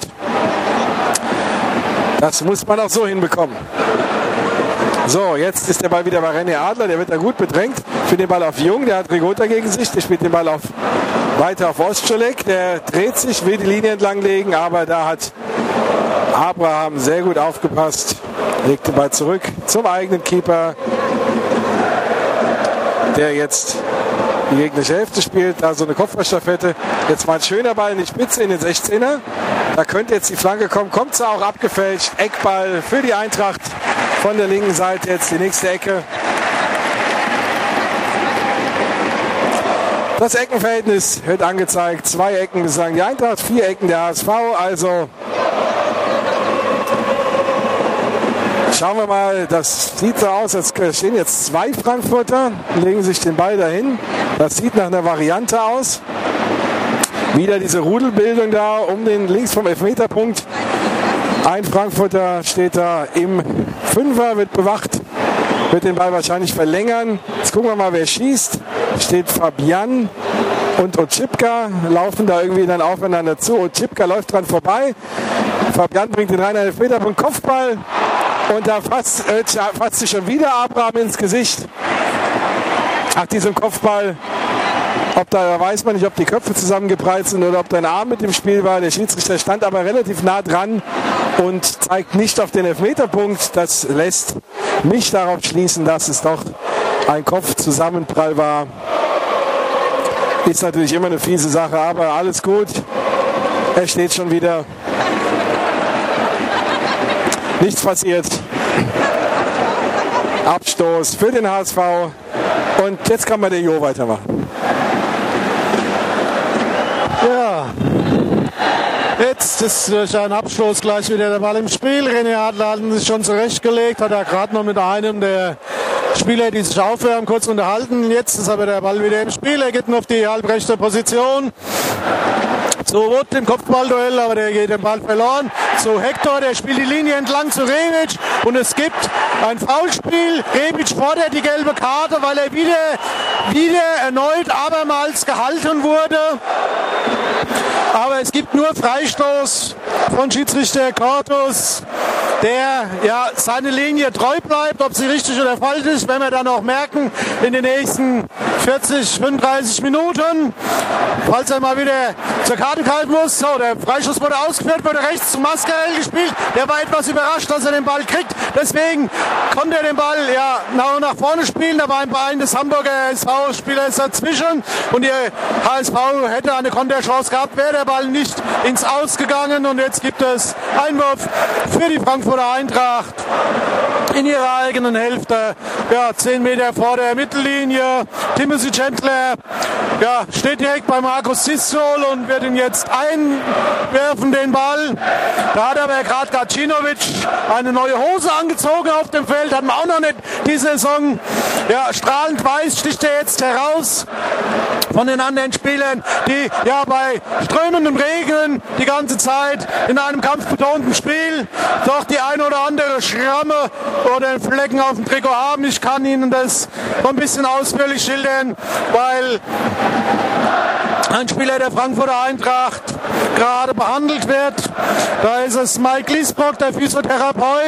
Das muss man auch so hinbekommen. So, jetzt ist der Ball wieder bei René Adler, der wird da gut bedrängt. Für den Ball auf Jung, der hat Rigota gegen sich, der spielt den Ball auf, weiter auf Ostscholek, der dreht sich, will die Linie entlang legen, aber da hat Abraham sehr gut aufgepasst, legt den Ball zurück zum eigenen Keeper, der jetzt die gegnerische Hälfte spielt, da so eine Kopfballstaffette. Jetzt mal ein schöner Ball in die Spitze, in den sechzehner. Da könnte jetzt die Flanke kommen, kommt sie auch abgefälscht. Eckball für die Eintracht von der linken Seite, jetzt die nächste Ecke. Das Eckenverhältnis wird angezeigt. Zwei Ecken bislang die Eintracht, vier Ecken der H S V. Also schauen wir mal, das sieht so aus, als stehen jetzt zwei Frankfurter, legen sich den Ball dahin. Das sieht nach einer Variante aus. Wieder diese Rudelbildung da um den links vom Elfmeterpunkt. Ein Frankfurter steht da im Fünfer, wird bewacht, wird den Ball wahrscheinlich verlängern. Jetzt gucken wir mal, wer schießt. Steht Fabian und Otschipka, laufen da irgendwie dann aufeinander zu. Otschipka läuft dran vorbei. Fabian bringt den reinen Elfmeterpunkt, Kopfball. Und da fasst, äh, fasst sich schon wieder Abraham ins Gesicht. Nach diesem Kopfball. Ob da weiß man nicht, ob die Köpfe zusammengeprallt sind oder ob da ein Arm mit dem Spiel war. Der Schiedsrichter stand aber relativ nah dran und zeigt nicht auf den Elfmeterpunkt. Das lässt mich darauf schließen, dass es doch ein Kopfzusammenprall war. Ist natürlich immer eine fiese Sache, aber alles gut. Er steht schon wieder. Nichts passiert. Abstoß für den H S V. Und jetzt kann man den Jo weitermachen. Ja, jetzt ist durch einen Abstoß gleich wieder der Ball im Spiel. René Adler hat sich schon zurechtgelegt, hat er gerade noch mit einem der Spieler, die sich aufwärmen, kurz unterhalten. Jetzt ist aber der Ball wieder im Spiel. Er geht nur auf die halbrechte Position. Zu Wood im Kopfballduell, aber der geht den Ball verloren. Zu Hector, der spielt die Linie entlang zu Rebic und es gibt ein Foulspiel. Rebic fordert die gelbe Karte, weil er wieder, wieder erneut abermals gehalten wurde. Aber es gibt nur Freistoß von Schiedsrichter Cortus, der ja seine Linie treu bleibt. Ob sie richtig oder falsch ist, werden wir dann auch merken in den nächsten vierzig, fünfunddreißig Minuten. Falls er mal wieder zur Karte greifen muss. So, der Freistoß wurde ausgeführt, wurde rechts zu Mascarell gespielt. Der war etwas überrascht, dass er den Ball kriegt. Deswegen konnte er den Ball ja nach, nach vorne spielen. Da war ein Bein des Hamburger S V-Spielers dazwischen. Und der H S V hätte eine Konterchance gehabt, wäre der Ball nicht ins Aus gegangen. Und jetzt gibt es Einwurf für die Frankfurter Eintracht in ihrer eigenen Hälfte. Ja, zehn Meter vor der Mittellinie. Timothy Chandler ja, steht direkt bei Markus Sistol und wird ihn jetzt einwerfen, den Ball. Da hat aber gerade Gacinovic eine neue Hose angezogen auf dem Feld. Hat man auch noch nicht die Saison. Ja, strahlend weiß sticht er jetzt heraus von den anderen Spielern, die ja bei strömendem Regen die ganze Zeit in einem kampfbetonten Spiel doch die eine oder andere Schramme oder Flecken auf dem Trikot haben. Ich kann Ihnen das so ein bisschen ausführlich schildern, weil ein Spieler der Frankfurter Eintracht gerade behandelt wird. Da ist es Mike Liesbrock, der Physiotherapeut,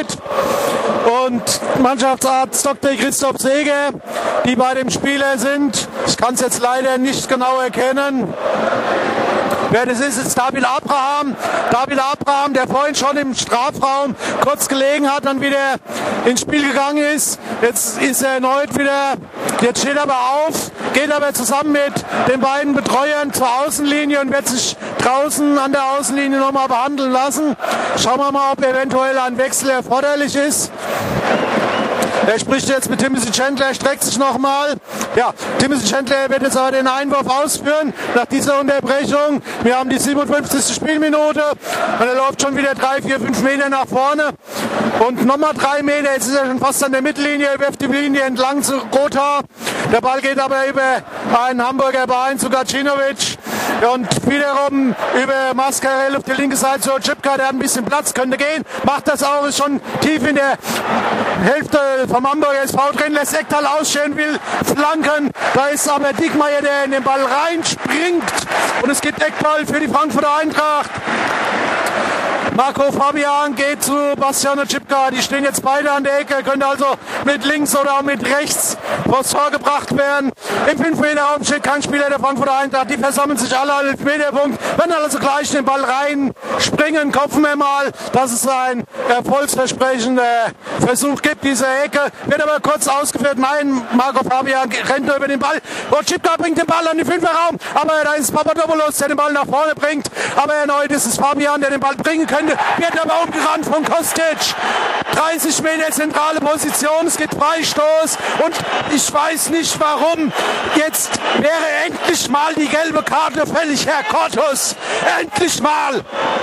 und Mannschaftsarzt Doktor Christoph Seeger, die bei dem Spieler sind. Ich kann es jetzt leider nicht genau erkennen. wer das ist, ist David Abraham. David Abraham, der vorhin schon im Strafraum kurz gelegen hat, dann wieder ins Spiel gegangen ist. Jetzt ist er erneut wieder, jetzt steht er aber auf, geht aber zusammen mit den beiden Betreuern zur Außenlinie und wird sich draußen an der Außenlinie nochmal behandeln lassen. Schauen wir mal, ob eventuell ein Wechsel erforderlich ist. Er spricht jetzt mit Timothy Chandler, streckt sich nochmal. Ja, Timothy Chandler wird jetzt aber den Einwurf ausführen nach dieser Unterbrechung. Wir haben die siebenundfünfzigste Spielminute und er läuft schon wieder drei, vier, fünf Meter nach vorne. Und nochmal drei Meter, jetzt ist er schon fast an der Mittellinie, er wirft die Linie entlang zu Gotha. Der Ball geht aber über einen Hamburger Bein zu Gacinovic. Und wiederum über Mascarell auf die linke Seite zu Oczipka, der hat ein bisschen Platz, könnte gehen, macht das auch, ist schon tief in der Hälfte vom Hamburger S V drin, lässt Ekdal ausstehen, will flanken, da ist aber Diekmeyer, der in den Ball reinspringt und es gibt Eckball für die Frankfurter Eintracht. Marco Fabian geht zu Bastian Oczipka. Die stehen jetzt beide an der Ecke, könnte also mit links oder mit rechts vors Tor gebracht werden. Im fünf Meter Raum steht kein Spieler der Frankfurter Eintracht. Die versammeln sich alle an elf Meter Punkt. Wenn also gleich den Ball reinspringen, kopfen wir mal, dass es ein erfolgsversprechender Versuch gibt. Diese Ecke wird aber kurz ausgeführt. Nein, Marco Fabian rennt nur über den Ball. Oczipka bringt den Ball an den fünfer Raum, aber da ist Papadopoulos, der den Ball nach vorne bringt. Aber erneut ist es Fabian, der den Ball bringen könnte. Wird aber umgerannt von Kostic. dreißig Meter zentrale Position, es gibt Freistoß und ich weiß nicht warum. Jetzt wäre endlich mal die gelbe Karte fällig, Herr Kortus. Endlich mal.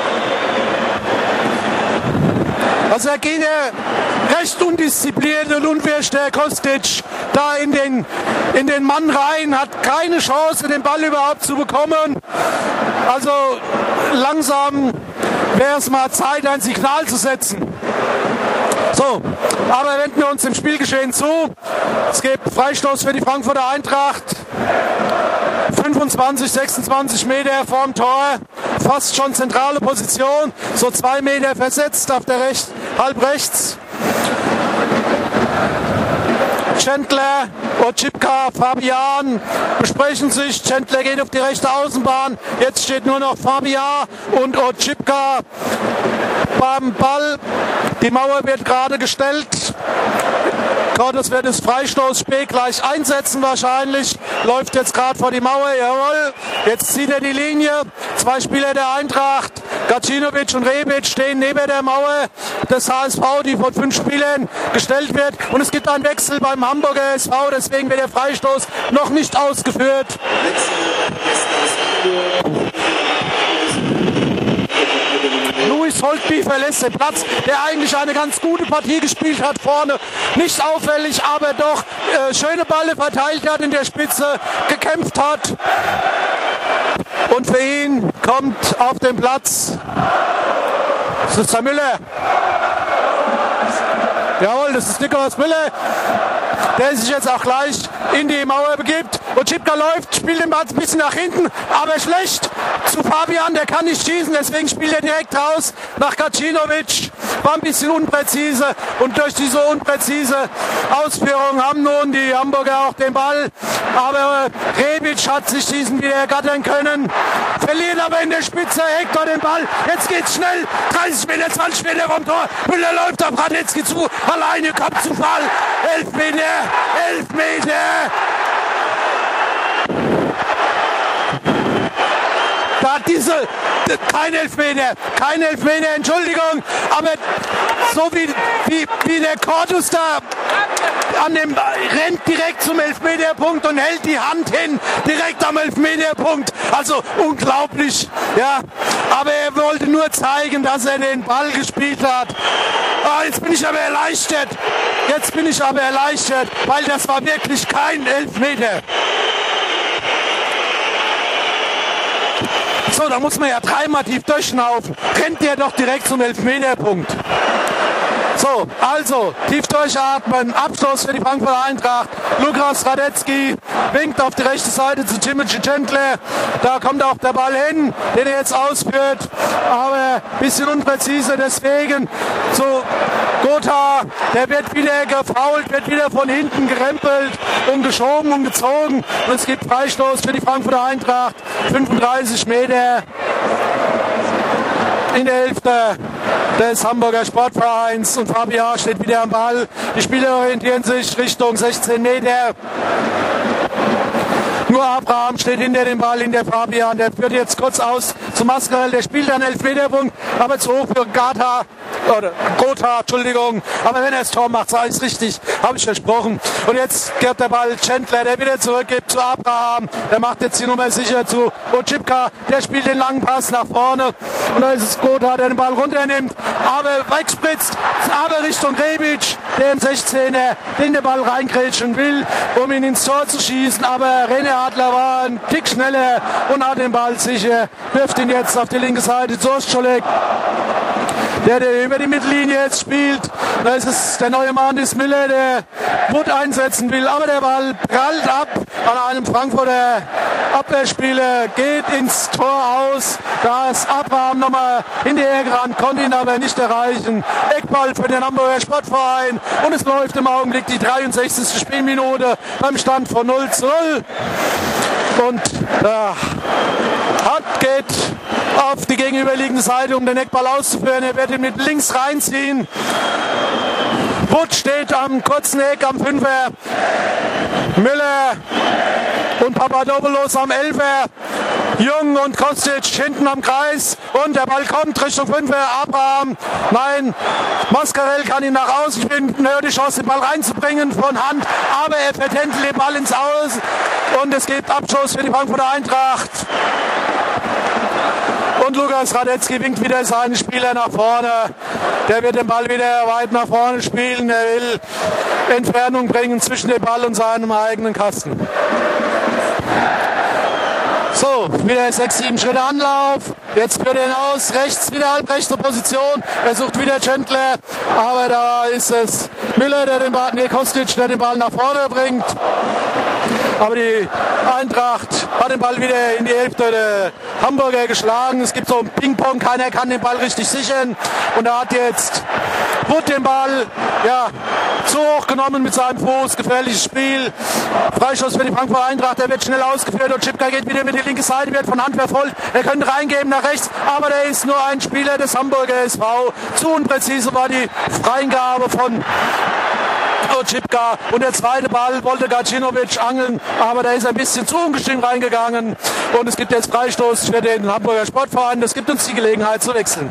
Also er geht ja recht undiszipliniert und unwirsch, der Kostic, da in den, in den Mann rein, hat keine Chance, den Ball überhaupt zu bekommen. Also langsam wäre es mal Zeit, ein Signal zu setzen. So, aber wenden wir uns dem Spielgeschehen zu. Es gibt Freistoß für die Frankfurter Eintracht. fünfundzwanzig, sechsundzwanzig Meter vorm Tor. Fast schon zentrale Position. So zwei Meter versetzt auf der rechts, halb rechts. Chandler, Oczipka, Fabian besprechen sich. Chandler geht auf die rechte Außenbahn. Jetzt steht nur noch Fabian und Oczipka beim Ball. Die Mauer wird gerade gestellt. Kortus wird das Freistoßspiel gleich einsetzen wahrscheinlich. Läuft jetzt gerade vor die Mauer, jawohl. Jetzt zieht er die Linie. Zwei Spieler der Eintracht, Gacinovic und Rebic, stehen neben der Mauer des H S V, die von fünf Spielern gestellt wird. Und es gibt einen Wechsel beim Hamburger S V, deswegen wird der Freistoß noch nicht ausgeführt. Louis Holtby verlässt den Platz, der eigentlich eine ganz gute Partie gespielt hat vorne. Nicht auffällig, aber doch äh, schöne Bälle verteilt hat in der Spitze, gekämpft hat. Und für ihn kommt auf den Platz, das ist der Müller. Jawohl, das ist Nikolaus Müller, der sich jetzt auch gleich in die Mauer begibt. Oczipka läuft, spielt den Ball ein bisschen nach hinten, aber schlecht zu Fabian, der kann nicht schießen, deswegen spielt er direkt raus nach Gacinovic. War ein bisschen unpräzise und durch diese unpräzise Ausführung haben nun die Hamburger auch den Ball. Aber Rebic hat sich diesen wieder ergattern können, verliert aber in der Spitze Hector den Ball. Jetzt geht's schnell, dreißig Meter, zwanzig Meter vom Tor. Müller läuft auf Radetzky zu, alleine kommt zu Fall. elf Meter, elf Meter. Da hat diese, kein Elfmeter, kein Elfmeter, Entschuldigung, aber so wie, wie, wie der Kortus da an dem, rennt direkt zum Elfmeterpunkt und hält die Hand hin, direkt am Elfmeterpunkt, also unglaublich, ja, aber er wollte nur zeigen, dass er den Ball gespielt hat. Ah, jetzt bin ich aber erleichtert, jetzt bin ich aber erleichtert, weil das war wirklich kein Elfmeter. So, da muss man ja dreimal tief durchschnaufen. Rennt der doch direkt zum Elfmeterpunkt. So, also tief durchatmen, Abschluss für die Frankfurter Eintracht. Lukas Radetzky winkt auf die rechte Seite zu Timothy Chandler. Da kommt auch der Ball hin, den er jetzt ausführt, aber ein bisschen unpräzise, deswegen zu Gotha. Der wird wieder gefoult, wird wieder von hinten gerempelt und geschoben und gezogen. Und es gibt Freistoß für die Frankfurter Eintracht, fünfunddreißig Meter in der Hälfte des Hamburger Sportvereins und Fabian steht wieder am Ball. Die Spieler orientieren sich Richtung sechzehn Meter. Nur Abraham steht hinter dem Ball, in der Fabian. Der führt jetzt kurz aus zu Mascarell. Der spielt einen Elfmeterpunkt, aber zu hoch für Gotha. Oder Gotha, Entschuldigung. Aber wenn er das Tor macht, sage ich es richtig. Habe ich versprochen. Und jetzt geht der Ball Chandler, der wieder zurückgibt zu Abraham. Der macht jetzt die Nummer sicher zu Ochipka. Der spielt den langen Pass nach vorne. Und da ist es Gotha, der den Ball runternimmt. Aber wegspritzt. Aber Richtung Rebic, der im sechzehner den den Ball reingrätschen will, um ihn ins Tor zu schießen. Aber René Adler war ein Tick schneller und hat den Ball sicher. Wirft ihn jetzt auf die linke Seite zu Ostscholek. Der, der über die Mittellinie jetzt spielt. Da ist es der neue Mandis Müller, der Wood einsetzen will. Aber der Ball prallt ab an einem Frankfurter Abwehrspieler, geht ins Tor aus. Da ist Abraham nochmal hinterher gerannt, konnte ihn aber nicht erreichen. Eckball für den Hamburger Sportverein. Und es läuft im Augenblick die dreiundsechzigste Spielminute beim Stand von null zu null. Und äh, Hart geht auf die gegenüberliegende Seite, um den Eckball auszuführen. Er wird ihn mit links reinziehen. Wood steht am kurzen Eck am Fünfer. Müller und Papadopoulos am Elfer. Jung und Kostic hinten am Kreis. Und der Ball kommt Richtung Fünfer. Abraham. Nein, Mascarell kann ihn nach außen finden. Er hat die Chance, den Ball reinzubringen von Hand. Aber er vertändelt den Ball ins Aus. Und es gibt Abschuss für die Frankfurter Eintracht. Und Lukas Radetzky winkt wieder seinen Spieler nach vorne. Der wird den Ball wieder weit nach vorne spielen. Er will Entfernung bringen zwischen dem Ball und seinem eigenen Kasten. So, wieder sechs, sieben Schritte Anlauf. Jetzt führt er ihn aus. Rechts, wieder halbrechte Position. Er sucht wieder Chandler. Aber da ist es Müller, der den Ball, nee, Kostic, der den Ball nach vorne bringt. Aber die Eintracht hat den Ball wieder in die Hälfte der Hamburger geschlagen. Es gibt so ein Ping-Pong, keiner kann den Ball richtig sichern. Und da hat jetzt Wood den Ball ja, zu hoch genommen mit seinem Fuß. Gefährliches Spiel. Freistoß für die Frankfurter Eintracht. Der wird schnell ausgeführt und Chipka geht wieder mit die linke Seite, wird von Hand verfolgt. Er könnte reingeben nach rechts, aber der ist nur ein Spieler des Hamburger S V. Zu unpräzise war die Freigabe von Ochipka und der zweite Ball wollte Gacinovic angeln, aber da ist ein bisschen zu ungestüm reingegangen und es gibt jetzt Freistoß für den Hamburger Sportverein. Das gibt uns die Gelegenheit zu wechseln.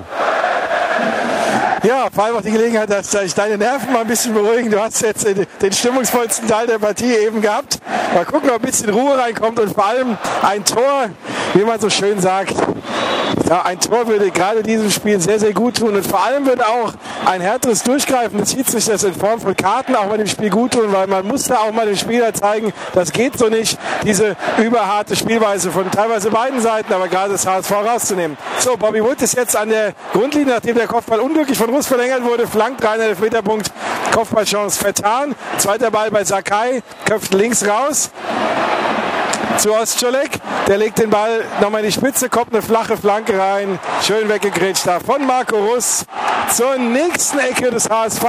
Ja, vor allem auch die Gelegenheit, dass sich deine Nerven mal ein bisschen beruhigen. Du hast jetzt den stimmungsvollsten Teil der Partie eben gehabt. Mal gucken, ob ein bisschen Ruhe reinkommt und vor allem ein Tor, wie man so schön sagt. Ja, ein Tor würde gerade diesem Spiel sehr, sehr gut tun und vor allem würde auch ein härteres Durchgreifen, das zieht sich das in Form von Karten auch mal dem Spiel gut tun, weil man muss da auch mal dem Spieler zeigen, das geht so nicht, diese überharte Spielweise von teilweise beiden Seiten, aber gerade das H S V rauszunehmen. So, Bobby Wood ist jetzt an der Grundlinie, nachdem der Kopfball unglücklich von Russ verlängert wurde, flankt rein, Elfmeterpunkt, Kopfballchance vertan. Zweiter Ball bei Sakai, köpft links raus zu Ostscholek, der legt den Ball nochmal in die Spitze, kommt eine flache Flanke rein, schön weggegrätscht da von Marco Russ zur nächsten Ecke des H S V.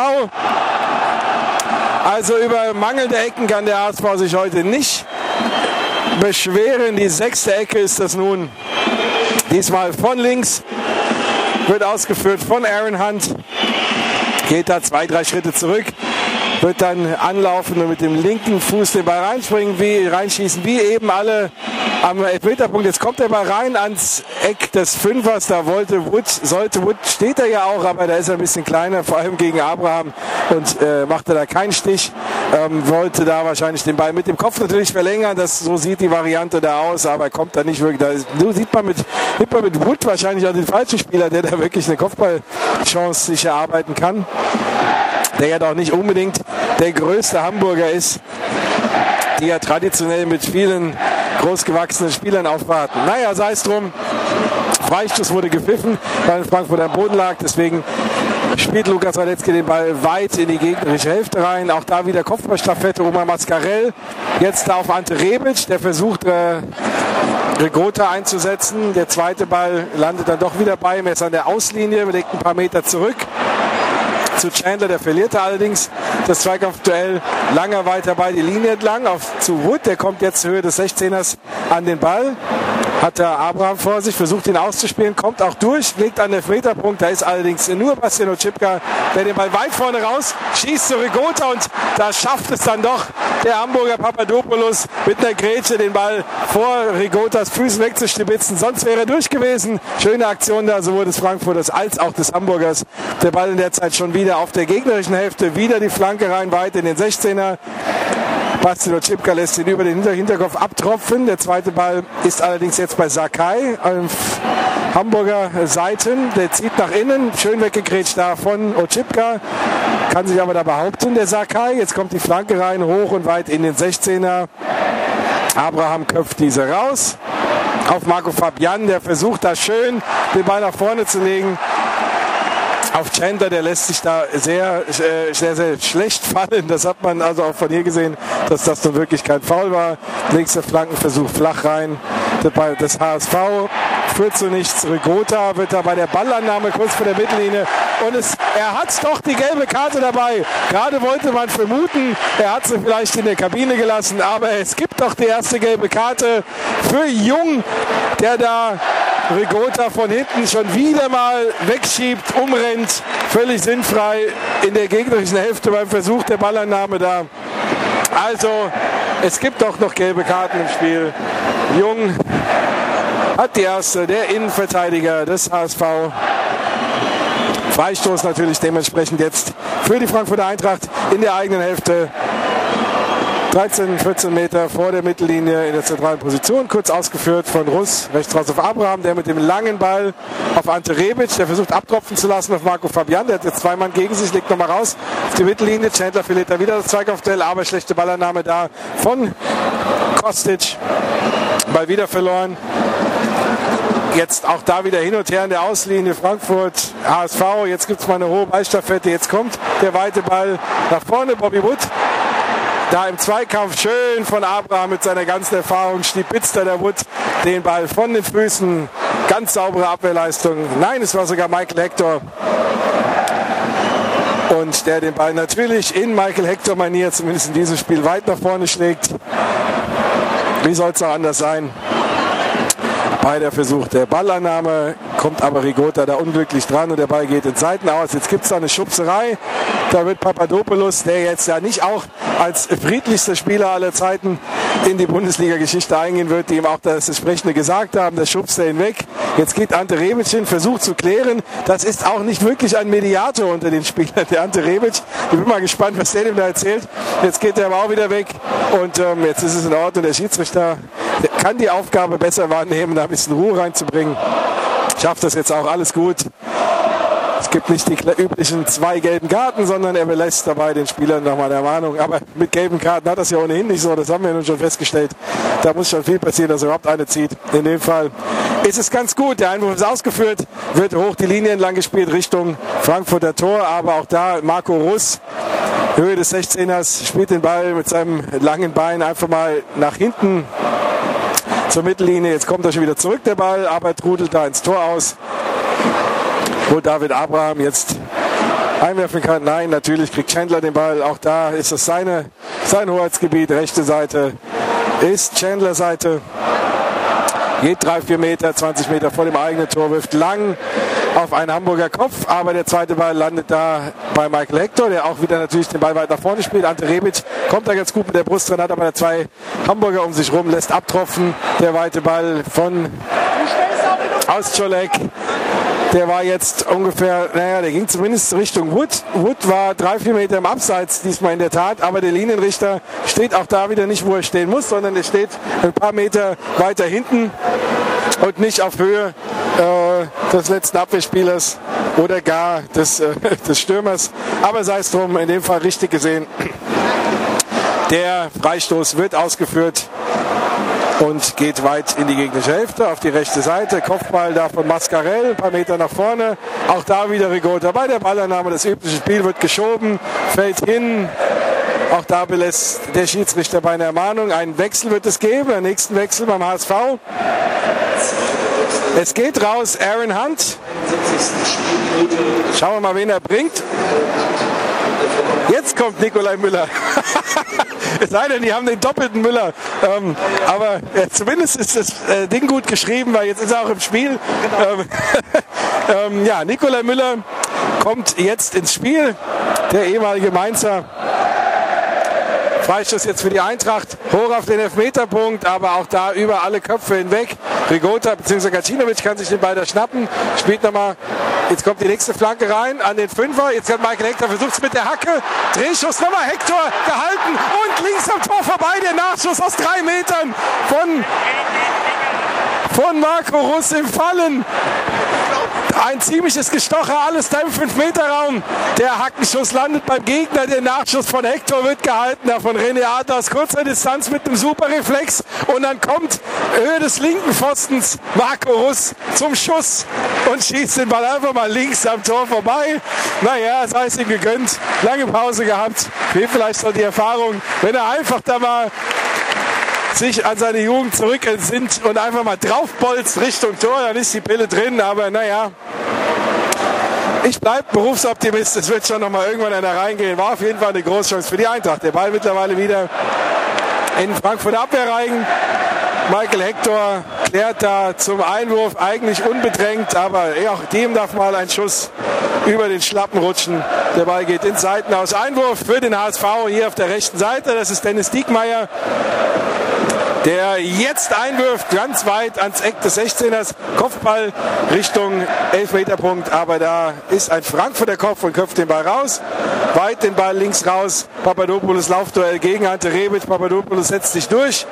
Also über mangelnde Ecken kann der H S V sich heute nicht beschweren. Die sechste Ecke ist das nun, diesmal von links, wird ausgeführt von Aaron Hunt, geht da zwei, drei Schritte zurück, wird dann anlaufen und mit dem linken Fuß den Ball reinspringen, wie reinschießen, wie eben alle am Elfmeterpunkt. Jetzt kommt der Ball rein ans Eck des Fünfers, da wollte Wood, sollte Wood, steht er ja auch, aber da ist er ein bisschen kleiner, vor allem gegen Abraham und äh, machte da keinen Stich, ähm, wollte da wahrscheinlich den Ball mit dem Kopf natürlich verlängern, das, so sieht die Variante da aus, aber kommt da nicht wirklich, da ist, so sieht man mit, sieht man mit Wood wahrscheinlich auch den falschen Spieler, der da wirklich eine Kopfballchance sich erarbeiten kann, der ja doch nicht unbedingt der größte Hamburger ist, die ja traditionell mit vielen großgewachsenen Spielern aufwarten. Naja, sei es drum. Freistoß wurde gepfiffen, weil Frankfurt am Boden lag. Deswegen spielt Lukas Radetzky den Ball weit in die gegnerische Hälfte rein. Auch da wieder Kopfballstaffette. Roman Mascarell jetzt da auf Ante Rebic. Der versucht, äh, Rigota einzusetzen. Der zweite Ball landet dann doch wieder bei ihm. Er ist an der Auslinie, legt ein paar Meter zurück zu Chandler, der verlierte allerdings das Zweikampfduell. Langer weiter bei die Linie entlang auf zu Wood, der kommt jetzt Höhe des sechzehners an den Ball. Hat der Abraham vor sich, versucht ihn auszuspielen, kommt auch durch, legt an den Elfmeterpunkt. Da ist allerdings nur Bastian Oczipka, der den Ball weit vorne raus schießt zu Rigota und da schafft es dann doch der Hamburger Papadopoulos mit einer Grätsche den Ball vor Rigotas Füßen wegzustibitzen. Sonst wäre er durch gewesen. Schöne Aktion da, sowohl des Frankfurters als auch des Hamburgers. Der Ball in der Zeit schon wieder auf der gegnerischen Hälfte, wieder die Flanke rein weit in den sechzehner. Bastian Oczipka lässt ihn über den Hinterkopf abtropfen. Der zweite Ball ist allerdings jetzt bei Sakai auf Hamburger Seiten. Der zieht nach innen, schön weggegrätscht da von Oczipka. Kann sich aber da behaupten, der Sakai. Jetzt kommt die Flanke rein, hoch und weit in den sechzehner. Abraham köpft diese raus. Auf Marco Fabian, der versucht da schön den Ball nach vorne zu legen. Auf Chandler, der lässt sich da sehr, sehr, sehr schlecht fallen. Das hat man also auch von hier gesehen, dass das nun wirklich kein Foul war. Nächster Flankenversuch flach rein. Das H S V führt zu nichts. Rigota wird da bei der Ballannahme kurz vor der Mittellinie. Und es, er hat doch die gelbe Karte dabei. Gerade wollte man vermuten, er hat sie vielleicht in der Kabine gelassen. Aber es gibt doch die erste gelbe Karte für Jung, der da Rigota von hinten schon wieder mal wegschiebt, umrennt, völlig sinnfrei in der gegnerischen Hälfte beim Versuch der Ballannahme da. Also, es gibt doch noch gelbe Karten im Spiel. Jung hat die erste, der Innenverteidiger des H S V. Freistoß natürlich dementsprechend jetzt für die Frankfurter Eintracht in der eigenen Hälfte. dreizehn, vierzehn Meter vor der Mittellinie in der zentralen Position. Kurz ausgeführt von Russ, rechts raus auf Abraham, der mit dem langen Ball auf Ante Rebic, der versucht abtropfen zu lassen auf Marco Fabian. Der hat jetzt zwei Mann gegen sich, legt nochmal raus auf die Mittellinie. Chandler verliert da wieder das Zweikampfduell, aber schlechte Ballannahme da von Kostic. Ball wieder verloren. Jetzt auch da wieder hin und her in der Auslinie Frankfurt, H S V. Jetzt gibt es mal eine hohe Ballstaffette. Jetzt kommt der weite Ball nach vorne. Bobby Wood da im Zweikampf schön von Abraham mit seiner ganzen Erfahrung. Stibitzt der Wood den Ball von den Füßen. Ganz saubere Abwehrleistung. Nein, es war sogar Michael Hector. Und der den Ball natürlich in Michael Hector-Manier, zumindest in diesem Spiel, weit nach vorne schlägt. Wie soll es auch anders sein? Bei der Versuch der Ballannahme kommt aber Rigota da unglücklich dran und der Ball geht in Seiten aus. Jetzt gibt es da eine Schubserei. Da wird Papadopoulos, der jetzt ja nicht auch als friedlichster Spieler aller Zeiten in die Bundesliga-Geschichte eingehen wird, die ihm auch das Entsprechende gesagt haben, der schubst er hinweg. Jetzt geht Ante Rebic hin, versucht zu klären. Das ist auch nicht wirklich ein Mediator unter den Spielern, der Ante Rebic. Ich bin mal gespannt, was der dem da erzählt. Jetzt geht der aber auch wieder weg und ähm, jetzt ist es in Ordnung. Der Schiedsrichter kann die Aufgabe besser wahrnehmen, da ein bisschen Ruhe reinzubringen. Schafft das jetzt auch alles gut. Es gibt nicht die üblichen zwei gelben Karten, sondern er belässt dabei den Spielern nochmal der Warnung. Aber mit gelben Karten hat das ja ohnehin nicht so. Das haben wir nun schon festgestellt. Da muss schon viel passieren, dass er überhaupt eine zieht. In dem Fall ist es ganz gut. Der Einwurf ist ausgeführt, wird hoch die Linie entlang gespielt Richtung Frankfurter Tor. Aber auch da Marco Russ, Höhe des sechzehners, spielt den Ball mit seinem langen Bein einfach mal nach hinten zur Mittellinie. Jetzt kommt er schon wieder zurück, der Ball, aber trudelt da ins Tor aus. Wo David Abraham jetzt einwerfen kann. Nein, natürlich kriegt Chandler den Ball. Auch da ist es seine, sein Hoheitsgebiet. Rechte Seite ist Chandler Seite. Geht drei, vier Meter, zwanzig Meter vor dem eigenen Tor, wirft lang auf einen Hamburger Kopf, aber der zweite Ball landet da bei Michael Hector, der auch wieder natürlich den Ball weit nach vorne spielt. Ante Rebic kommt da ganz gut mit der Brust dran, hat aber zwei Hamburger um sich rum, lässt abtropfen. Der weite Ball von Auscholek. Der war jetzt ungefähr, naja, der ging zumindest Richtung Wood. Wood war drei, vier Meter im Abseits, diesmal in der Tat, aber der Linienrichter steht auch da wieder nicht, wo er stehen muss, sondern er steht ein paar Meter weiter hinten und nicht auf Höhe äh, des letzten Abwehrspielers oder gar des, äh, des Stürmers. Aber sei es drum, in dem Fall richtig gesehen. Der Freistoß wird ausgeführt. und geht weit in die gegnerische Hälfte auf die rechte Seite. Kopfball da von Mascarell, ein paar Meter nach vorne. Auch da wieder Rigota bei der Ballannahme. Das übliche Spiel wird geschoben, fällt hin. Auch da belässt der Schiedsrichter bei einer Ermahnung. Einen Wechsel wird es geben, den nächsten Wechsel beim H S V. Es geht raus, Aaron Hunt. Schauen wir mal, wen er bringt. Jetzt kommt Nikolai Müller. Es sei denn, die haben den doppelten Müller. Ähm, aber äh, zumindest ist das äh, Ding gut geschrieben, weil jetzt ist er auch im Spiel. Ähm, ähm, ja, Nikolai Müller kommt jetzt ins Spiel. Der ehemalige Mainzer. Freistoß jetzt für die Eintracht, hoch auf den Elfmeterpunkt, aber auch da über alle Köpfe hinweg. Rigota bzw. Gacinovic kann sich den Ball da schnappen, spielt nochmal, jetzt kommt die nächste Flanke rein an den Fünfer, jetzt hat Michael Hector versucht es mit der Hacke, Drehschuss nochmal, Hector gehalten und links am Tor vorbei, der Nachschuss aus drei Metern von, von Marco Russ im Fallen. Ein ziemliches Gestocher, alles da im fünf Meter Raum. Der Hackenschuss landet beim Gegner. Der Nachschuss von Hector wird gehalten. Da von René Adler aus kurzer Distanz mit einem super Reflex. Und dann kommt Höhe des linken Pfostens Marco Russ zum Schuss und schießt den Ball einfach mal links am Tor vorbei. Naja, sei es ihm gegönnt. Lange Pause gehabt. Fehlt vielleicht noch die Erfahrung, wenn er einfach da mal sich an seine Jugend zurück entsinnt und einfach mal draufbolzt Richtung Tor, dann ist die Pille drin, aber naja, ich bleibe Berufsoptimist, es wird schon noch mal irgendwann einer reingehen, war auf jeden Fall eine Großchance für die Eintracht. Der Ball mittlerweile wieder in Frankfurter Abwehrreihen. Michael Hector klärt da zum Einwurf, eigentlich unbedrängt, aber auch dem darf mal ein Schuss über den Schlappen rutschen. Der Ball geht ins Seitenaus. Einwurf für den H S V hier auf der rechten Seite, das ist Dennis Diekmeyer, der jetzt einwirft, ganz weit ans Eck des sechzehners. Kopfball Richtung Elfmeterpunkt, aber da ist ein Frankfurter Kopf und köpft den Ball raus. Weit den Ball links raus. Papadopoulos Laufduell gegen Ante Rebic. Papadopoulos setzt sich durch.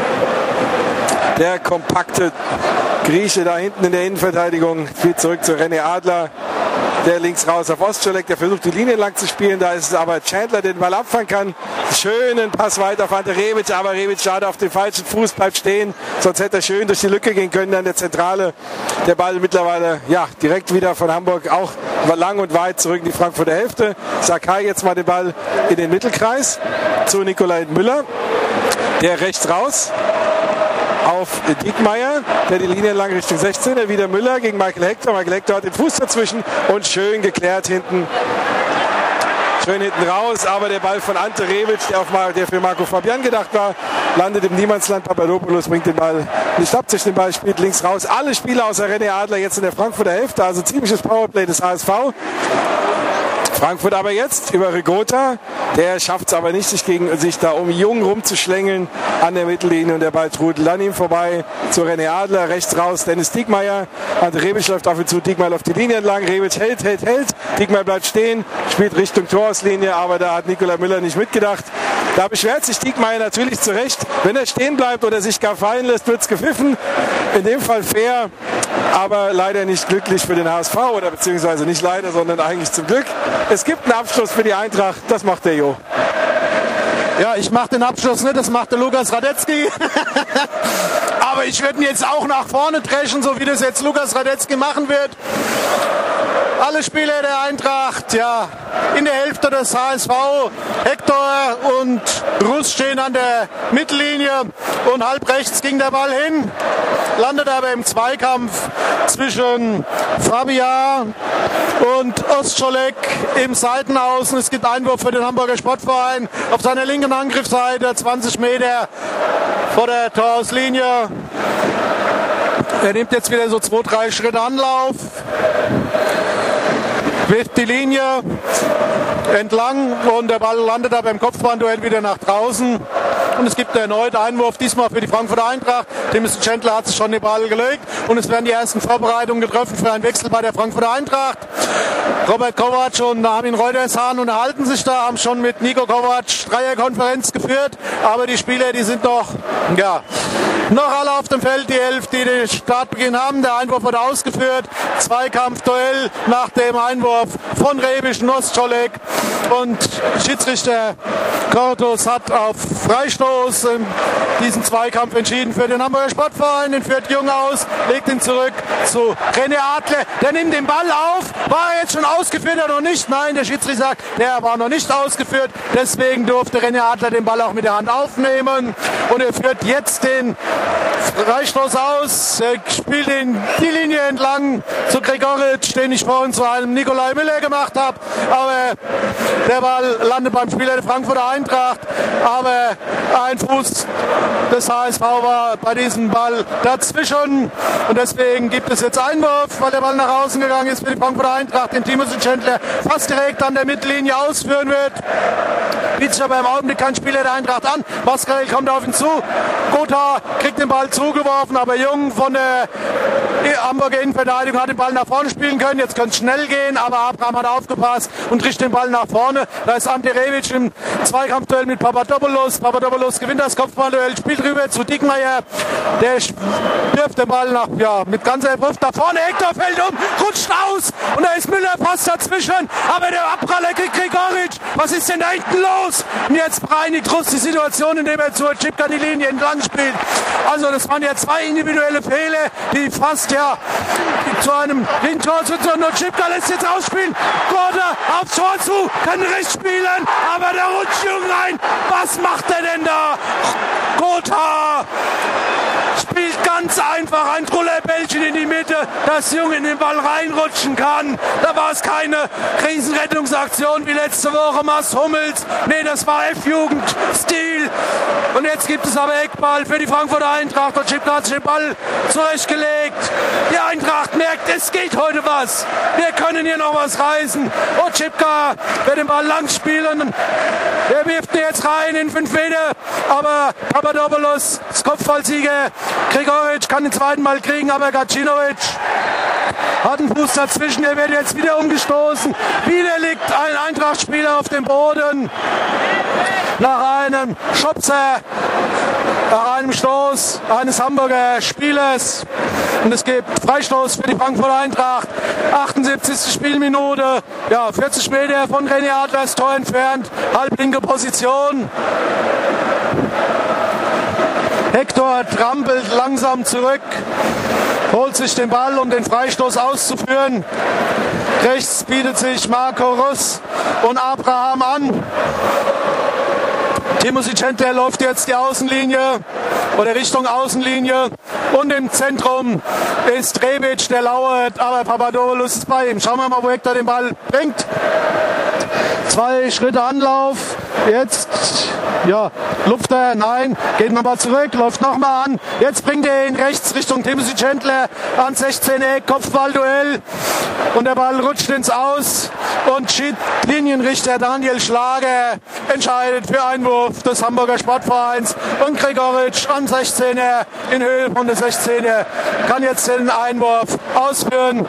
Der kompakte Grieche da hinten in der Innenverteidigung. Viel zurück zu René Adler. Der links raus auf Ostscholek, der versucht die Linie lang zu spielen, da ist es aber Chandler, der den Ball abfangen kann. Schönen Pass weiter auf Ante Rebic, aber Rebic schade auf den falschen Fuß, bleibt stehen, sonst hätte er schön durch die Lücke gehen können an der Zentrale. Der Ball mittlerweile ja direkt wieder von Hamburg auch lang und weit zurück in die Frankfurter Hälfte. Sakai jetzt mal den Ball in den Mittelkreis zu Nikolai Müller, der rechts raus auf Diekmeyer, der die Linie lang Richtung sechzehner, wieder Müller gegen Michael Hector. Michael Hector hat den Fuß dazwischen und schön geklärt hinten. Schön hinten raus, aber der Ball von Ante Rebic, der, auf, der für Marco Fabian gedacht war, landet im Niemandsland. Papadopoulos bringt den Ball, schnappt sich den Ball, spielt links raus. Alle Spieler außer René Adler jetzt in der Frankfurter Hälfte, also ziemliches Powerplay des H S V. Frankfurt aber jetzt über Rigota, der schafft es aber nicht, sich gegen sich da um Jung rumzuschlängeln an der Mittellinie und der Ball trudelt an ihm vorbei zu René Adler, rechts raus Dennis Diekmeyer, Ante Rebic läuft auf ihn zu, Diekmeyer läuft die Linie entlang, Rebic hält, hält, hält, Diekmeyer bleibt stehen, spielt Richtung Torauslinie, aber da hat Nikolai Müller nicht mitgedacht. Da beschwert sich Diekmeyer natürlich zu Recht, wenn er stehen bleibt oder sich gar fallen lässt, wird es gepfiffen, in dem Fall fair, aber leider nicht glücklich für den H S V oder beziehungsweise nicht leider, sondern eigentlich zum Glück. Es gibt einen Abschluss für die Eintracht, das macht der Jo. Ja, ich mache den Abschluss nicht, das macht der Lukas Radetzky. Aber ich werde ihn jetzt auch nach vorne dreschen, so wie das jetzt Lukas Radetzky machen wird. Alle Spieler der Eintracht, ja, in der Hälfte des H S V. Hector und Russ stehen an der Mittellinie und halb rechts ging der Ball hin. Landet aber im Zweikampf zwischen Fabian und Ostscholek im Seitenaußen. Es gibt Einwurf für den Hamburger Sportverein auf seiner linken Angriffsseite, zwanzig Meter vor der Torauslinie. Er nimmt jetzt wieder so zwei, drei Schritte Anlauf, wirft die Linie entlang und der Ball landet aber im Kopfballduell wieder nach draußen. Und es gibt erneut Einwurf, diesmal für die Frankfurter Eintracht. Timothy Chandler hat sich schon den Ball gelegt und es werden die ersten Vorbereitungen getroffen für einen Wechsel bei der Frankfurter Eintracht. Robert Kovac und Armin Reutershahn unterhalten sich da, haben schon mit Nico Kovac Dreierkonferenz geführt, aber die Spieler, die sind noch ja, Noch alle auf dem Feld, die elf, die den Startbeginn haben. Der Einwurf wurde ausgeführt. Zweikampfduell nach dem Einwurf von Rebic und Ostscholek. Und Schiedsrichter Kortus hat auf Freistoß in diesen Zweikampf entschieden für den Hamburger Sportverein. Den führt Jung aus, legt ihn zurück zu René Adler. Der nimmt den Ball auf. War er jetzt schon ausgeführt oder noch nicht? Nein, der Schiedsrichter sagt, der war noch nicht ausgeführt. Deswegen durfte René Adler den Ball auch mit der Hand aufnehmen. Und er führt jetzt den Freistoß aus. Er spielt ihn die Linie entlang zu Gregoritsch, den ich vorhin zu einem Nikolai Müller gemacht habe. Aber der Ball landet beim Spieler der Frankfurter Eintracht. Aber ein Fuß des H S V war bei diesem Ball dazwischen. Und deswegen gibt es jetzt Einwurf, weil der Ball nach außen gegangen ist für die Frankfurter Eintracht, den Timothy Chandler fast direkt an der Mittellinie ausführen wird. Bietet sich aber im Augenblick kein Spieler der Eintracht an. Mascarell kommt auf ihn zu. Gotha kriegt den Ball zugeworfen, aber Jung von der Hamburger Innenverteidigung hat den Ball nach vorne spielen können. Jetzt könnte es schnell gehen, aber Abraham hat aufgepasst und richtet den Ball nach vorne. Da ist Ante Rebic im Zweikampfduell mit Papadopoulos. Papadopoulos gewinnt das Kopfballduell, spielt rüber zu Dickmeyer. Der wirft den Ball nach, ja, mit ganzer Wucht nach vorne. Hector fällt um, rutscht aus und da ist Müller fast dazwischen. Aber der Abpraller kriegt Gregoritsch. Was ist denn da hinten los? Und jetzt bereinigt Russ die Situation, indem er zur Chipka die Linie entlang spielt. Also das waren ja zwei individuelle Fehler, die fast ja zu einem Tor zu tun. Und Chipka lässt jetzt ausspielen. Gotha aufs Tor zu, kann rechts spielen, aber da rutscht Jung rein. Was macht er denn da? Gotha spielt ganz einfach ein Trullerbällchen in die Mitte, dass Jung in den Ball reinrutschen kann. Da war es keine Krisenrettungsaktion wie letzte Woche Mats Hummels. Nee, das war F-Jugend-Stil. Und jetzt gibt es aber Eckball für die Frankfurter Eintracht. Und Chipka hat sich den Ball zurechtgelegt. Die Eintracht merkt, es geht heute was. Wir können hier noch was reißen. Und Chipka wird den Ball lang spielen. Der wirft ihn jetzt rein in fünf Meter. Aber Papadopoulos, das Kopfballsieger, Gregoritsch kann den zweiten Mal kriegen, aber Gacinovic hat einen Fuß dazwischen. Er wird jetzt wieder umgestoßen. Wieder liegt ein Eintracht-Spieler auf dem Boden. Nach einem Schubser, nach einem Stoß eines Hamburger Spielers. Und es gibt Freistoß für die Frankfurter Eintracht. achtundsiebzigste Spielminute. Ja, vierzig Meter von René Adlers Tor entfernt. Halblinke Position. Hector trampelt langsam zurück, holt sich den Ball, um den Freistoß auszuführen. Rechts bietet sich Marco Russ und Abraham an. Timothy Chandler läuft jetzt die Außenlinie oder Richtung Außenlinie. Und im Zentrum ist Rebic, der lauert, aber Papadopoulos ist bei ihm. Schauen wir mal, wo Hector den Ball bringt. Zwei Schritte Anlauf. Jetzt, ja, lupft er, nein, geht nochmal zurück, läuft nochmal an. Jetzt bringt er ihn rechts Richtung Timothy Chandler ans sechzehner Eck, Kopfballduell. Und der Ball rutscht ins Aus. Und Linienrichter Daniel Schlager entscheidet für Einwurf des Hamburger Sportvereins. Und Gregoritsch am sechzehner in Höhe von der sechzehner kann jetzt den Einwurf ausführen.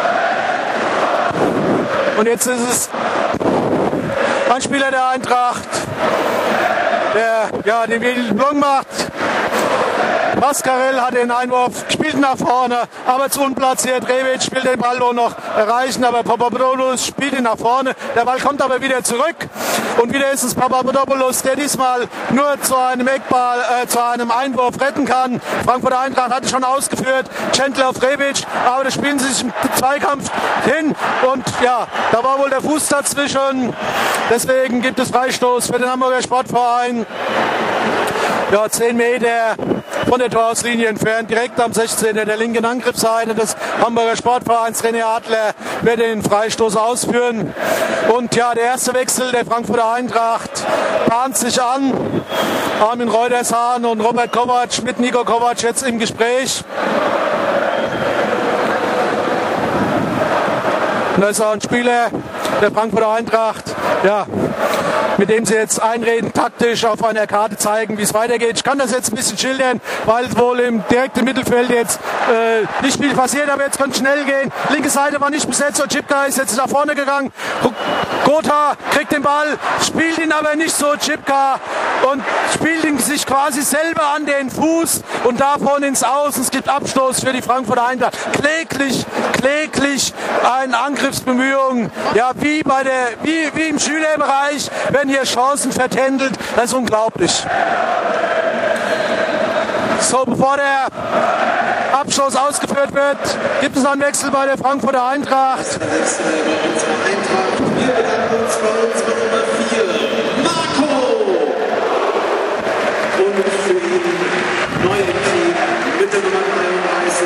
Und jetzt ist es ein Spieler der Eintracht, der ja den Wirbelblung macht. Mascarell hat den Einwurf, spielt nach vorne, aber zu unplatziert. Rebic will den Ball nur noch erreichen, aber Papadopoulos spielt ihn nach vorne. Der Ball kommt aber wieder zurück und wieder ist es Papadopoulos, der diesmal nur zu einem Eckball, äh, zu einem Einwurf retten kann. Frankfurter Eintracht hat es schon ausgeführt, Chandler auf Rebic, aber da spielen sie sich im Zweikampf hin und ja, da war wohl der Fuß dazwischen. Deswegen gibt es Freistoß für den Hamburger Sportverein. Ja, zehn Meter von der Torauslinie entfernt, direkt am sechzehner der linken Angriffsseite des Hamburger Sportvereins. René Adler wird den Freistoß ausführen. Und ja, der erste Wechsel der Frankfurter Eintracht bahnt sich an. Armin Reutershahn und Robert Kovac mit Nico Kovac jetzt im Gespräch. Und da ist auch ein Spieler der Frankfurter Eintracht, ja, mit dem sie jetzt einreden, taktisch auf einer Karte zeigen, wie es weitergeht. Ich kann das jetzt ein bisschen schildern, weil wohl im direkten Mittelfeld jetzt äh, nicht viel passiert, aber jetzt könnte es schnell gehen. Linke Seite war nicht besetzt und Chipka ist jetzt nach vorne gegangen. Gotha kriegt den Ball, spielt ihn aber nicht so. Chipka und spielt ihn sich quasi selber an den Fuß und davon ins Außen. Es gibt Abstoß für die Frankfurter Eintracht. Kläglich, kläglich eine Angriffsbemühung. Ja, wie, bei der, wie, wie im Schülerbereich werden hier Chancen vertändelt. Das ist unglaublich. So, bevor der Abstoß ausgeführt wird, gibt es noch einen Wechsel bei der Frankfurter Eintracht. Der Wechsel bei unserer Eintracht. Wir bedanken uns bei unserer Nummer vier, Marco. Und für ihn neu im Team mit der Nummer dreiunddreißig,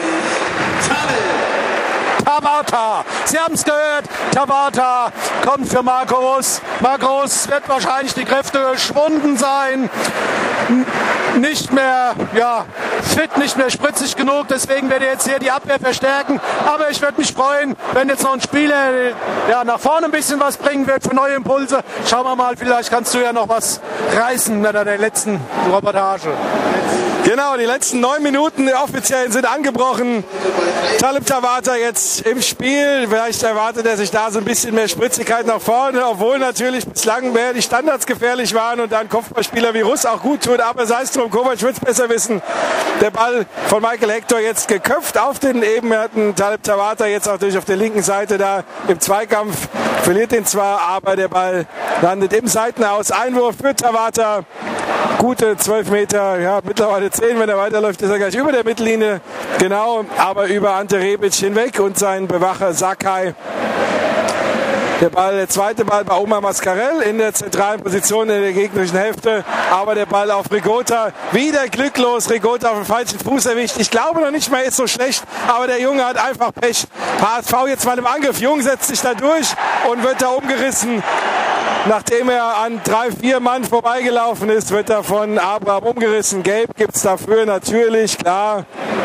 Tabata. Sie haben es gehört, Tabata kommt für Marco Russ. Marco Russ wird wahrscheinlich die Kräfte geschwunden sein. Nicht mehr, ja, fit, nicht mehr spritzig genug, deswegen werde ich jetzt hier die Abwehr verstärken. Aber ich würde mich freuen, wenn jetzt noch ein Spieler ja, nach vorne ein bisschen was bringen wird für neue Impulse. Schauen wir mal, vielleicht kannst du ja noch was reißen bei der letzten Reportage. Genau, die letzten neun Minuten der Offiziellen sind angebrochen. Talib Tabata jetzt im Spiel. Vielleicht erwartet er sich da so ein bisschen mehr Spritzigkeit nach vorne, obwohl natürlich bislang mehr die Standards gefährlich waren und dann Kopfballspieler wie Russ auch gut tut. Aber sei es drum, Kovac wird es besser wissen. Der Ball von Michael Hector jetzt geköpft auf den ebenwerten Talib Tabata, jetzt auch durch auf der linken Seite da im Zweikampf. Verliert den zwar, aber der Ball landet im Seitenaus. Einwurf für Tabata. Gute zwölf Meter, ja, mittlerweile zehn, wenn er weiterläuft, ist er gleich über der Mittellinie. Genau, aber über Ante Rebic hinweg und sein Bewacher Sakai. Der Ball, der zweite Ball bei Omar Mascarell in der zentralen Position in der gegnerischen Hälfte. Aber der Ball auf Rigota. Wieder glücklos. Rigota auf den falschen Fuß erwischt. Ich glaube noch nicht mal, ist so schlecht. Aber der Junge hat einfach Pech. H S V jetzt mal im Angriff. Jung setzt sich da durch und wird da umgerissen. Nachdem er an drei, vier Mann vorbeigelaufen ist, wird er von Abraham umgerissen. Gelb gibt es dafür natürlich, klar.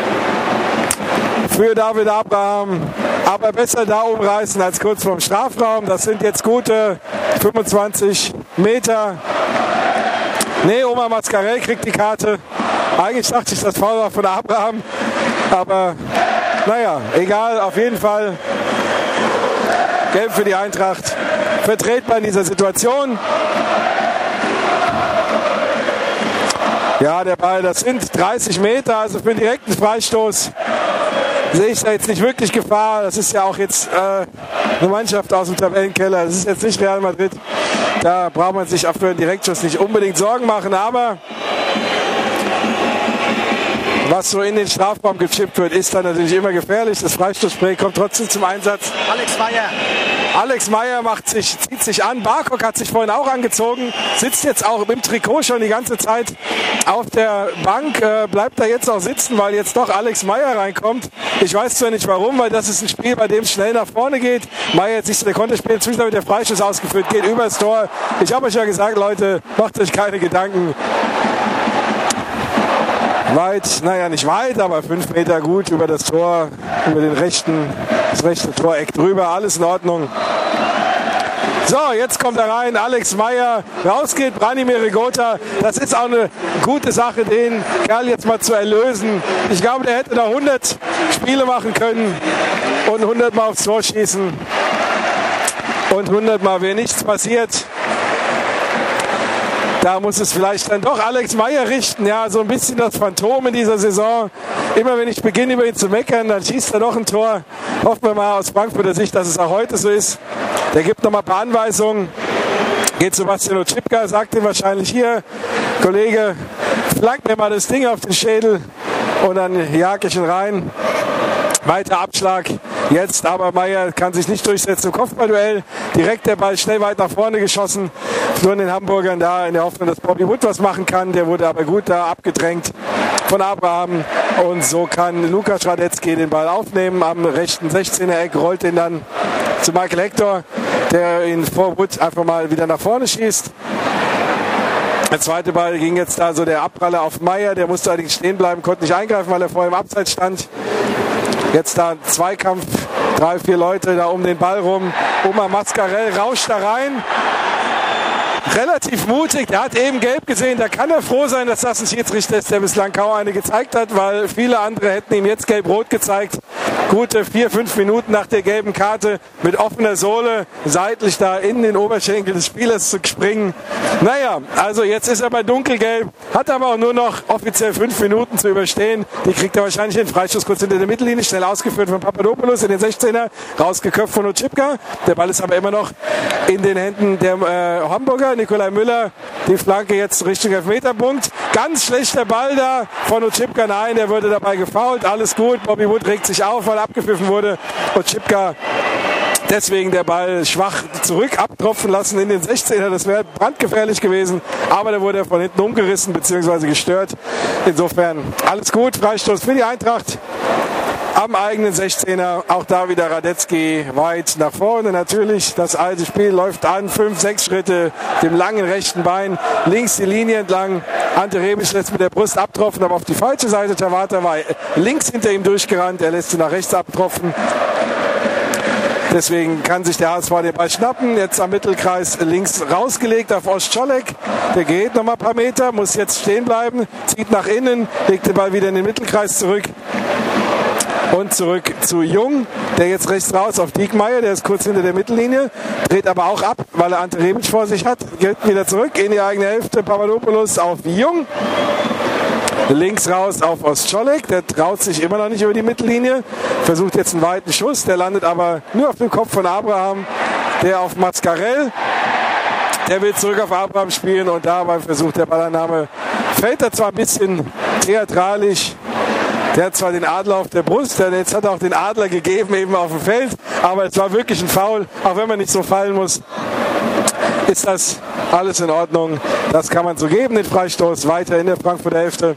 Für David Abraham. Aber besser da umreißen als kurz vorm Strafraum. Das sind jetzt gute fünfundzwanzig Meter. Nee, Omar Mascarell kriegt die Karte. Eigentlich dachte ich, das Foul war von Abraham. Aber naja, egal, auf jeden Fall. Gelb für die Eintracht. Vertretbar in dieser Situation. Ja, der Ball, das sind dreißig Meter, also für einen direkten Freistoß sehe ich da jetzt nicht wirklich Gefahr. Das ist ja auch jetzt äh, eine Mannschaft aus dem Tabellenkeller. Das ist jetzt nicht Real Madrid. Da braucht man sich auch für einen Direktschuss nicht unbedingt Sorgen machen. Aber was so in den Strafraum gechippt wird, ist dann natürlich immer gefährlich. Das Freistoßspray kommt trotzdem zum Einsatz. Alex Meyer. Alex Meyer macht sich, zieht sich an. Barkok hat sich vorhin auch angezogen. Sitzt jetzt auch im Trikot schon die ganze Zeit auf der Bank. Äh, bleibt da jetzt auch sitzen, weil jetzt doch Alex Meyer reinkommt. Ich weiß zwar nicht warum, weil das ist ein Spiel, bei dem es schnell nach vorne geht. Meyer jetzt nicht, der konnte spielen. Inzwischen wird der Freistoß ausgeführt, geht übers Tor. Ich habe euch ja gesagt, Leute, macht euch keine Gedanken. Weit, naja nicht weit, aber fünf Meter gut über das Tor, über den rechten, das rechte Toreck drüber, alles in Ordnung. So, jetzt kommt er rein, Alex Meyer, raus geht Branimir Rigota. Das ist auch eine gute Sache, den Kerl jetzt mal zu erlösen. Ich glaube, der hätte da hundert Spiele machen können und hundert Mal aufs Tor schießen. Und hundert Mal wäre nichts passiert. Da muss es vielleicht dann doch Alex Meyer richten. Ja, so ein bisschen das Phantom in dieser Saison. Immer wenn ich beginne, über ihn zu meckern, dann schießt er doch ein Tor. Hoffen wir mal aus Frankfurter Sicht, dass es auch heute so ist. Der gibt noch mal ein paar Anweisungen. Geht zu Sebastian Oczipka, sagt ihm wahrscheinlich hier, Kollege, flank mir mal das Ding auf den Schädel. Und dann jag ich ihn rein. Weiter Abschlag. Jetzt aber Meyer kann sich nicht durchsetzen im Kopfballduell. Direkt der Ball schnell weit nach vorne geschossen. Nur in den Hamburgern da in der Hoffnung, dass Bobby Wood was machen kann. Der wurde aber gut da abgedrängt von Abraham. Und so kann Lukas Radetzky den Ball aufnehmen. Am rechten sechzehner Eck rollt den dann zu Michael Hector, der ihn vor Wood einfach mal wieder nach vorne schießt. Der zweite Ball ging jetzt da so der Abpraller auf Meyer. Der musste allerdings stehen bleiben, konnte nicht eingreifen, weil er vorher im Abseits stand. Jetzt da ein Zweikampf, drei, vier Leute da um den Ball rum. Omar Mascarell rauscht da rein. Relativ mutig, der hat eben gelb gesehen, da kann er froh sein, dass das ein Schiedsrichter ist, der bislang kaum eine gezeigt hat, weil viele andere hätten ihm jetzt gelb-rot gezeigt. gute vier, fünf Minuten nach der gelben Karte mit offener Sohle seitlich da in den Oberschenkel des Spielers zu springen. Naja, also jetzt ist er bei dunkelgelb, hat aber auch nur noch offiziell fünf Minuten zu überstehen. Die kriegt er wahrscheinlich den Freistoß kurz hinter der Mittellinie, schnell ausgeführt von Papadopoulos in den sechzehner, rausgeköpft von Otschipka. Der Ball ist aber immer noch in den Händen der äh, Hamburger. Nikolai Müller, die Flanke jetzt Richtung Elfmeterpunkt. Ganz schlechter Ball da von Otschipka. Nein, der wurde dabei gefoult. Alles gut. Bobby Wood regt sich auf, weil abgepfiffen wurde. Otschipka deswegen der Ball schwach zurück abtropfen lassen in den sechzehner. Das wäre brandgefährlich gewesen. Aber da wurde er von hinten umgerissen bzw. gestört. Insofern alles gut. Freistoß für die Eintracht. Am eigenen sechzehner, auch da wieder Radetzky weit nach vorne. Natürlich, das alte Spiel läuft an, fünf, sechs Schritte, dem langen rechten Bein, links die Linie entlang. Ante Rebic lässt mit der Brust abtropfen, aber auf die falsche Seite. Tawata war links hinter ihm durchgerannt, er lässt sie nach rechts abtropfen. Deswegen kann sich der H S V den Ball schnappen. Jetzt am Mittelkreis links rausgelegt auf Ostscholek. Der geht noch mal ein paar Meter, muss jetzt stehen bleiben, zieht nach innen, legt den Ball wieder in den Mittelkreis zurück. Und zurück zu Jung, der jetzt rechts raus auf Diekmeyer, der ist kurz hinter der Mittellinie, dreht aber auch ab, weil er Ante Rebic vor sich hat, geht wieder zurück in die eigene Hälfte. Papadopoulos auf Jung, links raus auf Ostscholek, der traut sich immer noch nicht über die Mittellinie, versucht jetzt einen weiten Schuss, der landet aber nur auf dem Kopf von Abraham, der auf Mascarell. Der will zurück auf Abraham spielen und da beim Versuch der Ballannahme fällt er zwar ein bisschen theatralisch. Der hat zwar den Adler auf der Brust, jetzt hat er auch den Adler gegeben eben auf dem Feld, aber es war wirklich ein Foul, auch wenn man nicht so fallen muss, ist das alles in Ordnung. Das kann man so geben, den Freistoß weiter in der Frankfurter Hälfte.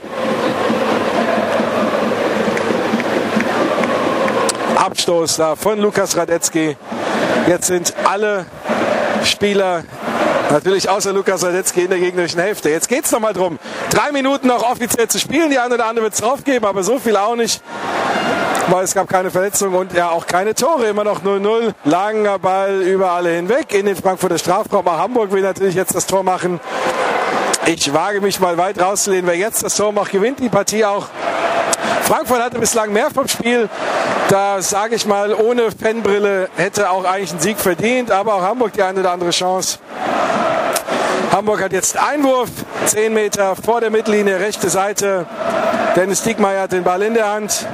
Abstoß da von Lukas Radetzky. Jetzt sind alle Spieler natürlich außer Lukas Radetzky in der gegnerischen Hälfte. Jetzt geht es nochmal drum. Drei Minuten noch offiziell zu spielen. Die eine oder andere wird es drauf geben, aber so viel auch nicht. Weil es gab keine Verletzungen und ja auch keine Tore. Immer noch null null. Langer Ball über alle hinweg in den Frankfurter Strafraum. Auch Hamburg will natürlich jetzt das Tor machen. Ich wage mich mal weit rauszulehnen. Wer jetzt das Tor macht, gewinnt die Partie auch. Frankfurt hatte bislang mehr vom Spiel. Da sage ich mal, ohne Fanbrille hätte auch eigentlich ein Sieg verdient. Aber auch Hamburg die eine oder andere Chance. Hamburg hat jetzt Einwurf, zehn Meter vor der Mittellinie, rechte Seite. Dennis Diekmeyer hat den Ball in der Hand.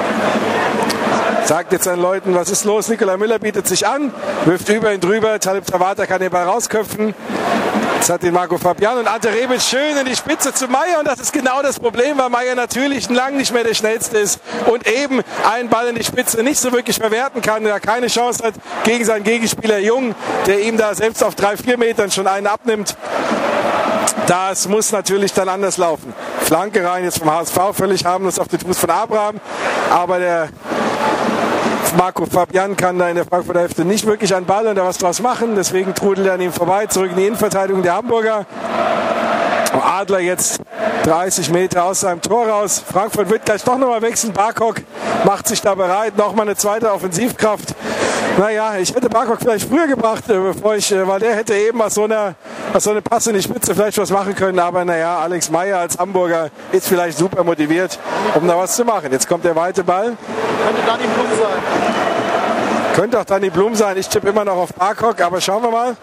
Sagt jetzt seinen Leuten, was ist los? Nikolai Müller bietet sich an, wirft über ihn drüber. Talib Tawata kann den Ball rausköpfen. Jetzt hat den Marco Fabian und Ante Rebic schön in die Spitze zu Meier. Und das ist genau das Problem, weil Meier natürlich lang nicht mehr der Schnellste ist und eben einen Ball in die Spitze nicht so wirklich verwerten kann. Er keine Chance hat gegen seinen Gegenspieler Jung, der ihm da selbst auf drei, vier Metern schon einen abnimmt. Das muss natürlich dann anders laufen. Flanke rein jetzt vom H S V, völlig harmlos auf den Fuß von Abraham. Aber der Marco Fabian kann da in der Frankfurter Hälfte nicht wirklich an Ball und da was draus machen. Deswegen trudelt er an ihm vorbei, zurück in die Innenverteidigung der Hamburger. Adler jetzt dreißig Meter aus seinem Tor raus. Frankfurt wird gleich doch nochmal wechseln. Barkok macht sich da bereit. Nochmal eine zweite Offensivkraft. Naja, ich hätte Barkok vielleicht früher gebracht, bevor ich, weil der hätte eben aus so einer, aus so einer Pass in die Spitze vielleicht was machen können. Aber naja, Alex Meier als Hamburger ist vielleicht super motiviert, um da was zu machen. Jetzt kommt der weite Ball. Könnte Dani Blum sein. Könnte auch Dani Blum sein. Ich tippe immer noch auf Barkok, aber schauen wir mal.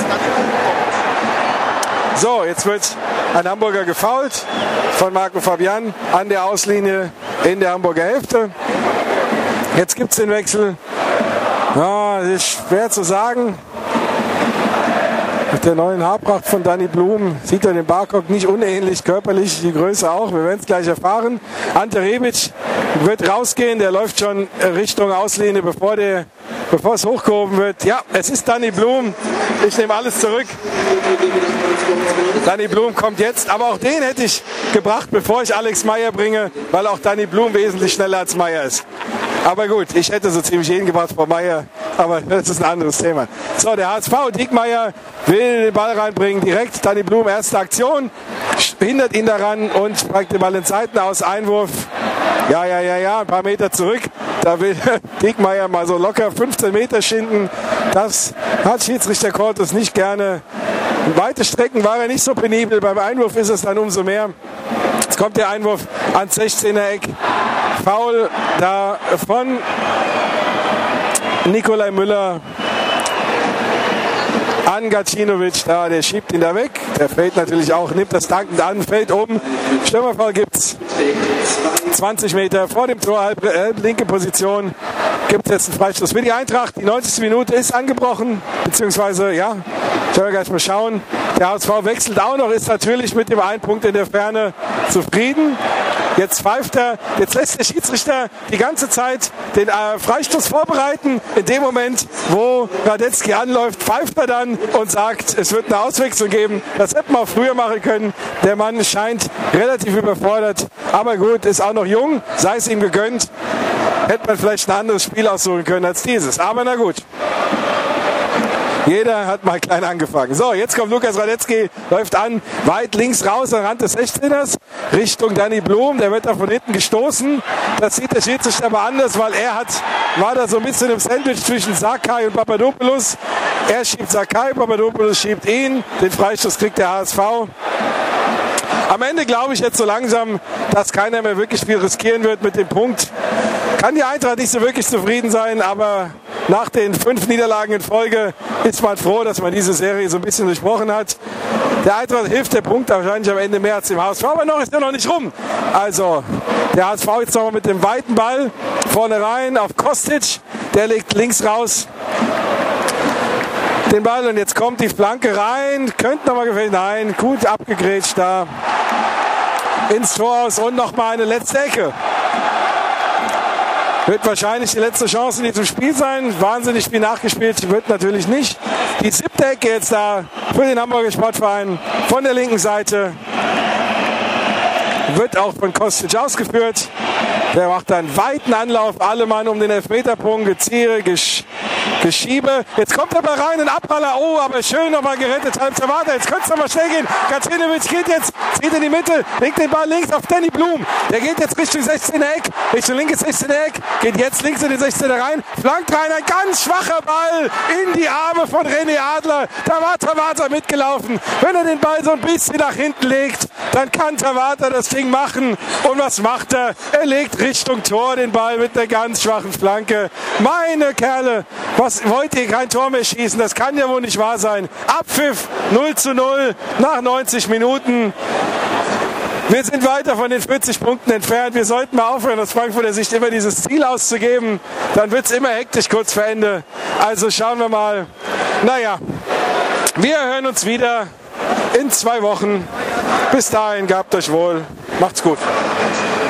So, jetzt wird ein Hamburger gefoult von Marco Fabian an der Auslinie in der Hamburger Hälfte. Jetzt gibt es den Wechsel. Ja, das ist schwer zu sagen. Mit der neuen Haarpracht von Dani Blum sieht er den Barkok nicht unähnlich, körperlich die Größe auch. Wir werden es gleich erfahren. Ante Rebic wird rausgehen, der läuft schon Richtung Auslinie, bevor, der, bevor es hochgehoben wird. Ja, es ist Dani Blum. Ich nehme alles zurück. Dani Blum kommt jetzt, aber auch den hätte ich gebracht, bevor ich Alex Meier bringe, weil auch Dani Blum wesentlich schneller als Meier ist. Aber gut, ich hätte so ziemlich jeden gebracht vor Meier, aber das ist ein anderes Thema. So, der H S V, Diekmeyer will den Ball reinbringen, direkt Dani Blum, erste Aktion, hindert ihn daran und bringt den Ball in Seiten aus, Einwurf. Ja, ja, ja, ja, ein paar Meter zurück. Da will Diekmeyer mal so locker fünfzehn Meter schinden. Das hat Schiedsrichter Cortes nicht gerne. Weite Strecken war er nicht so penibel. Beim Einwurf ist es dann umso mehr. Jetzt kommt der Einwurf ans sechzehner Eck Foul da von Nikolai Müller an Gacinovic, da, der schiebt ihn da weg. Der fällt natürlich auch, nimmt das dankend an, fällt um. Stürmerfoul gibt's. zwanzig Meter vor dem Tor, halb, äh, linke Position. Gibt es jetzt einen Freistoß für die Eintracht. Die neunzigste Minute ist angebrochen, beziehungsweise, ja, können wir gleich mal schauen. Der H S V wechselt auch noch, ist natürlich mit dem einen Punkt in der Ferne zufrieden. Jetzt pfeift er, jetzt lässt der Schiedsrichter die ganze Zeit den äh, Freistoß vorbereiten. In dem Moment, wo Radetzky anläuft, pfeift er dann und sagt, es wird eine Auswechslung geben. Das hätte man auch früher machen können. Der Mann scheint relativ überfordert, aber gut, ist auch noch jung, sei es ihm gegönnt. Hätte man vielleicht ein anderes Spiel aussuchen können als dieses, aber na gut. Jeder hat mal klein angefangen. So, jetzt kommt Lukas Radetzky, läuft an, weit links raus am Rand des sechzehners, Richtung Danny Blum, der wird da von hinten gestoßen. Das sieht der Schiedsrichter aber anders, weil er hat, war da so ein bisschen im Sandwich zwischen Sakai und Papadopoulos. Er schiebt Sakai, Papadopoulos schiebt ihn, den Freistoß kriegt der H S V. Am Ende glaube ich jetzt so langsam, dass keiner mehr wirklich viel riskieren wird mit dem Punkt. Kann die Eintracht nicht so wirklich zufrieden sein, aber nach den fünf Niederlagen in Folge ist man froh, dass man diese Serie so ein bisschen durchbrochen hat. Der Eintracht hilft der Punkt wahrscheinlich am Ende mehr als dem H S V, aber noch ist er noch nicht rum. Also der H S V jetzt nochmal mit dem weiten Ball vorne rein auf Kostic, der legt links raus den Ball und jetzt kommt die Flanke rein, könnte nochmal gefällt, nein, gut abgegrätscht da ins Tor aus und nochmal eine letzte Ecke. Wird wahrscheinlich die letzte Chance in diesem Spiel sein. Wahnsinnig viel nachgespielt wird natürlich nicht. Die siebte Ecke jetzt da für den Hamburger Sportverein von der linken Seite. Wird auch von Kostic ausgeführt. Der macht einen weiten Anlauf. Alle Mann um den Elfmeterpunkt. Geziere, gesch Geschiebe. Jetzt kommt er mal rein, ein Abpraller. Oh, aber schön nochmal gerettet. Halb Zawada. Jetzt könnte es nochmal schnell gehen. Gacinovic geht jetzt, zieht in die Mitte, legt den Ball links auf Danny Blum. Der geht jetzt Richtung sechzehner Eck, Richtung linkes sechzehner Eck. Geht jetzt links in den sechzehner rein. Flankt rein, ein ganz schwacher Ball in die Arme von René Adler. Da war Tabata mitgelaufen. Wenn er den Ball so ein bisschen nach hinten legt, dann kann Tabata das Ding machen. Und was macht er? Er legt Richtung Tor den Ball mit einer ganz schwachen Flanke. Meine Kerle, was wollt ihr kein Tor mehr schießen? Das kann ja wohl nicht wahr sein. Abpfiff null zu null nach neunzig Minuten. Wir sind weiter von den vierzig Punkten entfernt. Wir sollten mal aufhören, aus Frankfurter Sicht immer dieses Ziel auszugeben. Dann wird es immer hektisch kurz vor Ende. Also schauen wir mal. Naja, wir hören uns wieder in zwei Wochen. Bis dahin, gehabt euch wohl. Macht's gut.